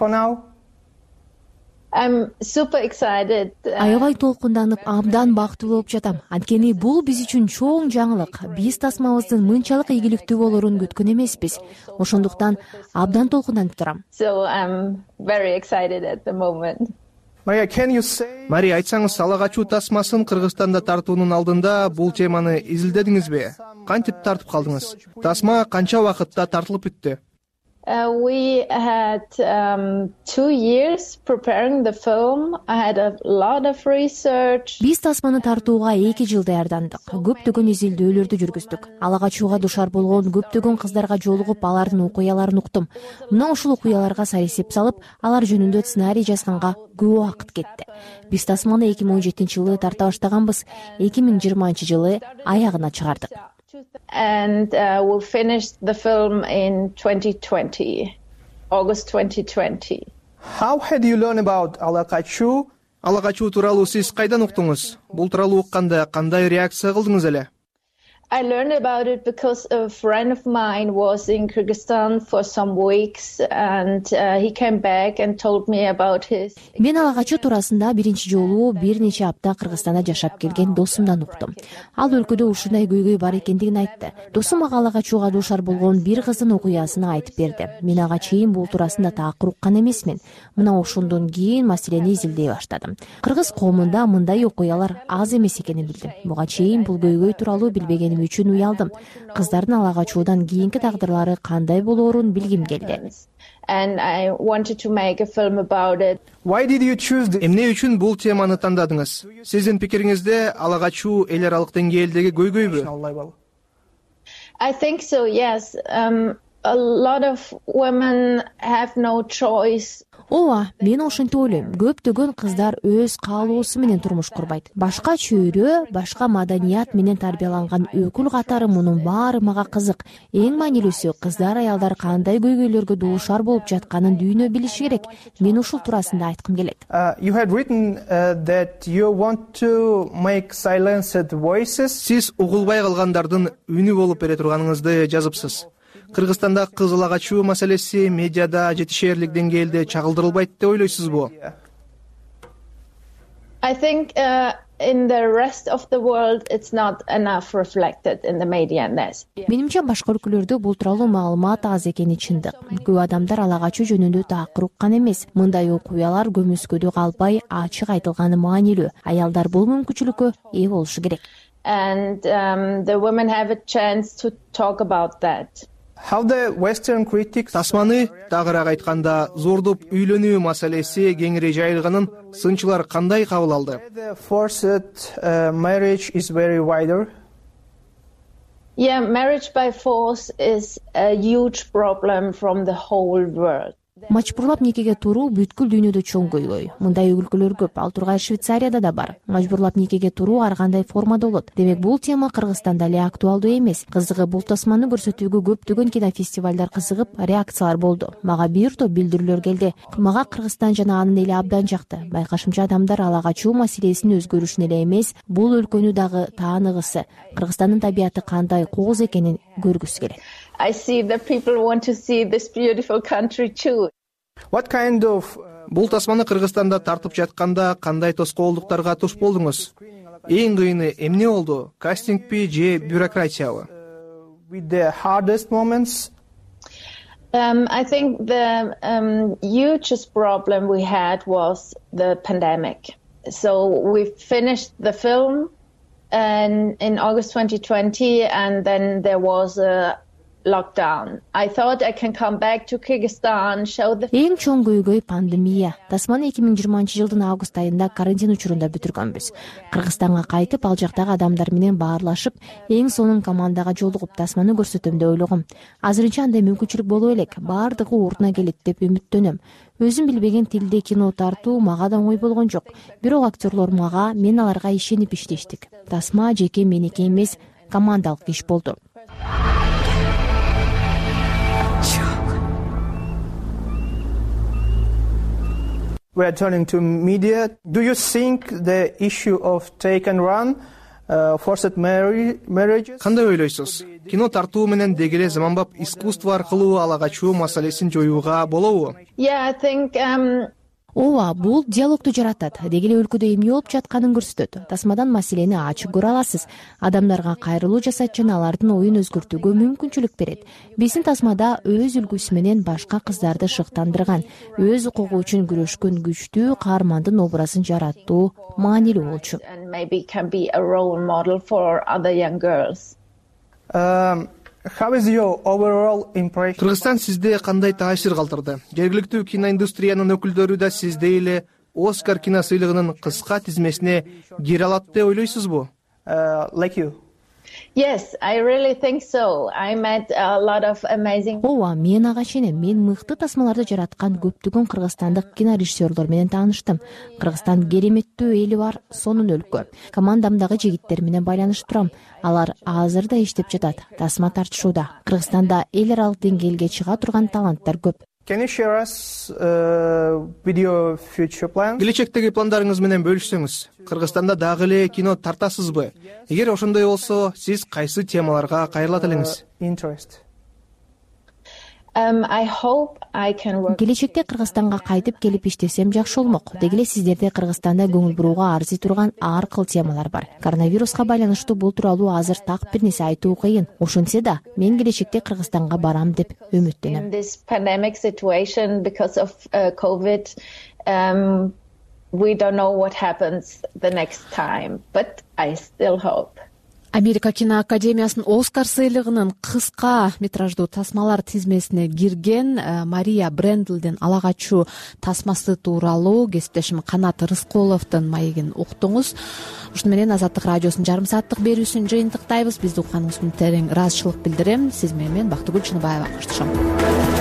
Аябай толкунданып, абдан бактылуу болуп жатам. Анткени бул биз үчүн чоң жаңылык. Биз тасмабыздын мынчалык ийгиликтүү болорун күткөн эмеспиз. Ошондуктан абдан толкунданып турам. Мария, айтсаңыз, ала качуу тасмасын Кыргызстанда тартуунун алдында бул теманы изилдедиңизби? Кантип тартып калдыңыз? Тасма канча убакытта тартылып бүттү? Uh, we had um, two years preparing the film. I had a lot of research. Биз тасманы тартууга эки жыл даярдандык. Көптөгөн изилдөөлөрдү жүргүздүк. Ала качууга душар болгон көптөгөн кыздарга жолугуп, алардын окуяларын уктум. Мына ушул окуяларга сарисеп салып, алар жөнүндө сценарий жазганга көп убакыт кетти. Биз тасманы эки миң он жетинчи жылы тарта баштаганбыз. эки миң жыйырманчы жылы аягына чыгардык. And uh, we finished the film in twenty twenty, August twenty twenty. How had you learned about ала качуу? Ала качуу тууралуу сиз кайдан уктуңуз? Бул тууралуу укканда кандай реакция кылдыңыз эле? I learned about it because a friend of mine was in Kyrgyzstan for some weeks and uh, he came back and told me about his. Мен ала качуу туурасында биринчи жолу бир нече апта Кыргызстанда жашап келген досумдан уктум. Ал өлкөдө ушундай көйгөй бар экендигин айтты. Досум ага ала качууга дуушар болгон бир кыздын окуясын айтып берди. Мен ага чейин бул туурасында такыр уккан эмесмин. Мына ошондон кийин маселени изилдей баштадым. Кыргыз коомунда мындай окуялар аз эмес экенин билдим. Буга чейин бул көйгөй тууралуу билбегеним үчүн уялдым. Кыздардын ала качуудан кийинки тагдырлары кандай болоорун билгим келди. And I wanted to make a film about it. Why did you choose this? Эмне үчүн бул теманы тандадыңыз? Сиздин пикириңизде ала качуу эл аралык деңгээлдеги көйгөйбү? I think so, yes. Um, a lot of women have no choice. Ооба, мен ошентип ойлойм. Көптөгөн кыздар өз каалоосу менен турмуш курбайт. Башка чөйрө, башка маданият менен тарбияланган өкүл катары мунун баары мага кызык. Эң маанилүүсү, кыздар, аялдар кандай көйгөйлөргө дуушар болуп жатканын дүйнө билиши керек. Мен ушул туурасында айткым келет. You had written uh, that you want to make silenced voices. Сиз угулбай калгандардын үнү болуп бере турганыңызды жазыпсыз. Кыргызстанда кыз ала качуу маселеси медиада жетишээрлик деңгээлде чагылдырылбайт деп ойлойсузбу? I think uh, in the rest of the world it's not enough reflected in the media and this. Менимче башка өлкөлөрдө бул тууралуу маалымат аз экени чындык. Көп адамдар ала качуу жөнүндө такыр уккан эмес. Мындай окуялар көмүскөдө калбай ачык айтылганы маанилүү. Аялдар бул мүмкүнчүлүккө ээ болушу керек. And um, the women have a chance to talk about that. How the Western critics тасманы тагыраак айтканда зордоп үйлөнүү маселеси кеңири жайылганын сынчылар кандай кабыл алды? The forced uh, marriage is very wider. Yeah, marriage by force is a huge problem from the whole world. Мажбурлап никеге туруу бүткүл дүйнөдө чоң көйгөй. Мындай өлкөлөр көп. Ал тургай Швейцарияда да бар. Мажбурлап никеге туруу ар кандай формада болот. Демек бул тема Кыргызстанда эле актуалдуу эмес. Кызыгы бул тасманы көрсөтүүгө көптөгөн кинофестивалдар кызыгып, реакциялар болду. Мага бир топ билдирүүлөр келди. Мага Кыргызстан жана анын эли абдан жакты. Байкашымча адамдар ала качуу маселесинин өзгөрүшүн эле эмес, бул өлкөнү дагы тааныгысы, Кыргызстандын табияты кандай кооз экенин көргүсү келет. I see that people want to see this beautiful country too. What kind of бул тасманы Кыргызстанда тартып жатканда кандай тоскоолдуктарга туш болдуңуз? Эң кыйыны эмне болду? Кастингпи же бюрократиябы? With the hardest moments? Um, I think the um, hugest problem we had was the pandemic. So we finished the film and in August twenty twenty, and then there was a lockdown. I thought I can come back to Kyrgyzstan, show the... Эң чоң көйгөй пандемия. Тасманы эки миң жыйырманчы жылдын август айында карантин учурунда бүтүргөнбүз. Кыргызстанга кайтып, ал жактагы адамдар менен баарлашып, эң сонун командага жолугуп тасманы көрсөтөм деп ойлогом. Азырынча андай мүмкүнчүлүк боло элек. Баардыгы ордуна келет деп үмүттөнөм. Өзүм билбеген тилде кино тартуу мага да оңой болгон жок. Бирок актерлор мага, мен аларга ишенип иштештик. Тасма жеке меники эмес, командалык иш болду. We are turning to media. Do you think the issue of take and run, uh, forced marriages? Кандай ойлойсуз? Кино тартуу менен дегеле заманбап искусство аркылуу ала качуу маселесин жоюуга болобу? Yeah, I think um Ооба, бул диалогду жаратат. Дегеле өлкөдө эмне болуп жатканын көрсөтөт. Тасмадан маселени ачык көрө аласыз. Адамдарга кайрылуу жасат жана алардын оюн өзгөртүүгө мүмкүнчүлүк берет. Биздин тасмада өз үлгүсү менен башка кыздарды шыктандырган, өз укугу үчүн күрөшкөн күчтүү каармандын образын жараттуу маанилүү болчу. And maybe can be a role model for other young girls. Um, кыргызстан сизде кандай таасир калтырды? Жергиликтүү киноиндустриянын өкүлдөрү да сиздей эле Оскар кино сыйлыгынын кыска тизмесине кире алат деп ойлойсузбу? Yes, I really think so. I met a lot of amazing. Ооба, мен ага ишенем. Мен мыкты тасмаларды жараткан көптөгөн кыргызстандык кинорежиссерлор менен тааныштым. Кыргызстан кереметтүү эли бар, сонун өлкө. Командамдагы жигиттер менен байланышып турам. Алар азыр да иштеп жатат, тасма тартышууда. Кыргызстанда эл аралык деңгээлге чыга турган таланттар көп. Келечектеги пландарыңыз менен бөлүшсөңүз, Кыргызстанда дагы эле кино тартасызбы? Эгер ошондой болсо, сиз кайсы темаларга кайрылат элеңиз? Келечекте Кыргызстанга кайтып келип иштесем жакшы болмок. Деги эле сиздерде Кыргызстанда көңүл бурууга арзый турган ар кыл темалар бар. Коронавируска байланыштуу бул тууралуу азыр так бир нерсе айтуу кыйын. Ошентсе да, мен келечекте Кыргызстанга барам деп үмүттөнөм. We don't know what happens the next time, but I still hope. Америка кино академиясынын Оскар сыйлыгынын кыска метраждуу тасмалар тизмесине кирген Мария Брендлдин ала качуу тасмасы тууралуу кесиптешим Канат Рыскуловдун маегин уктуңуз. Ушуну менен Азаттык радиосунун жарым сааттык берүүсүн жыйынтыктайбыз. Бизди укканыңыз үчүн терең ыраазычылык билдирем. Сиз менен Бактыгүл Чыныбаева коштошом.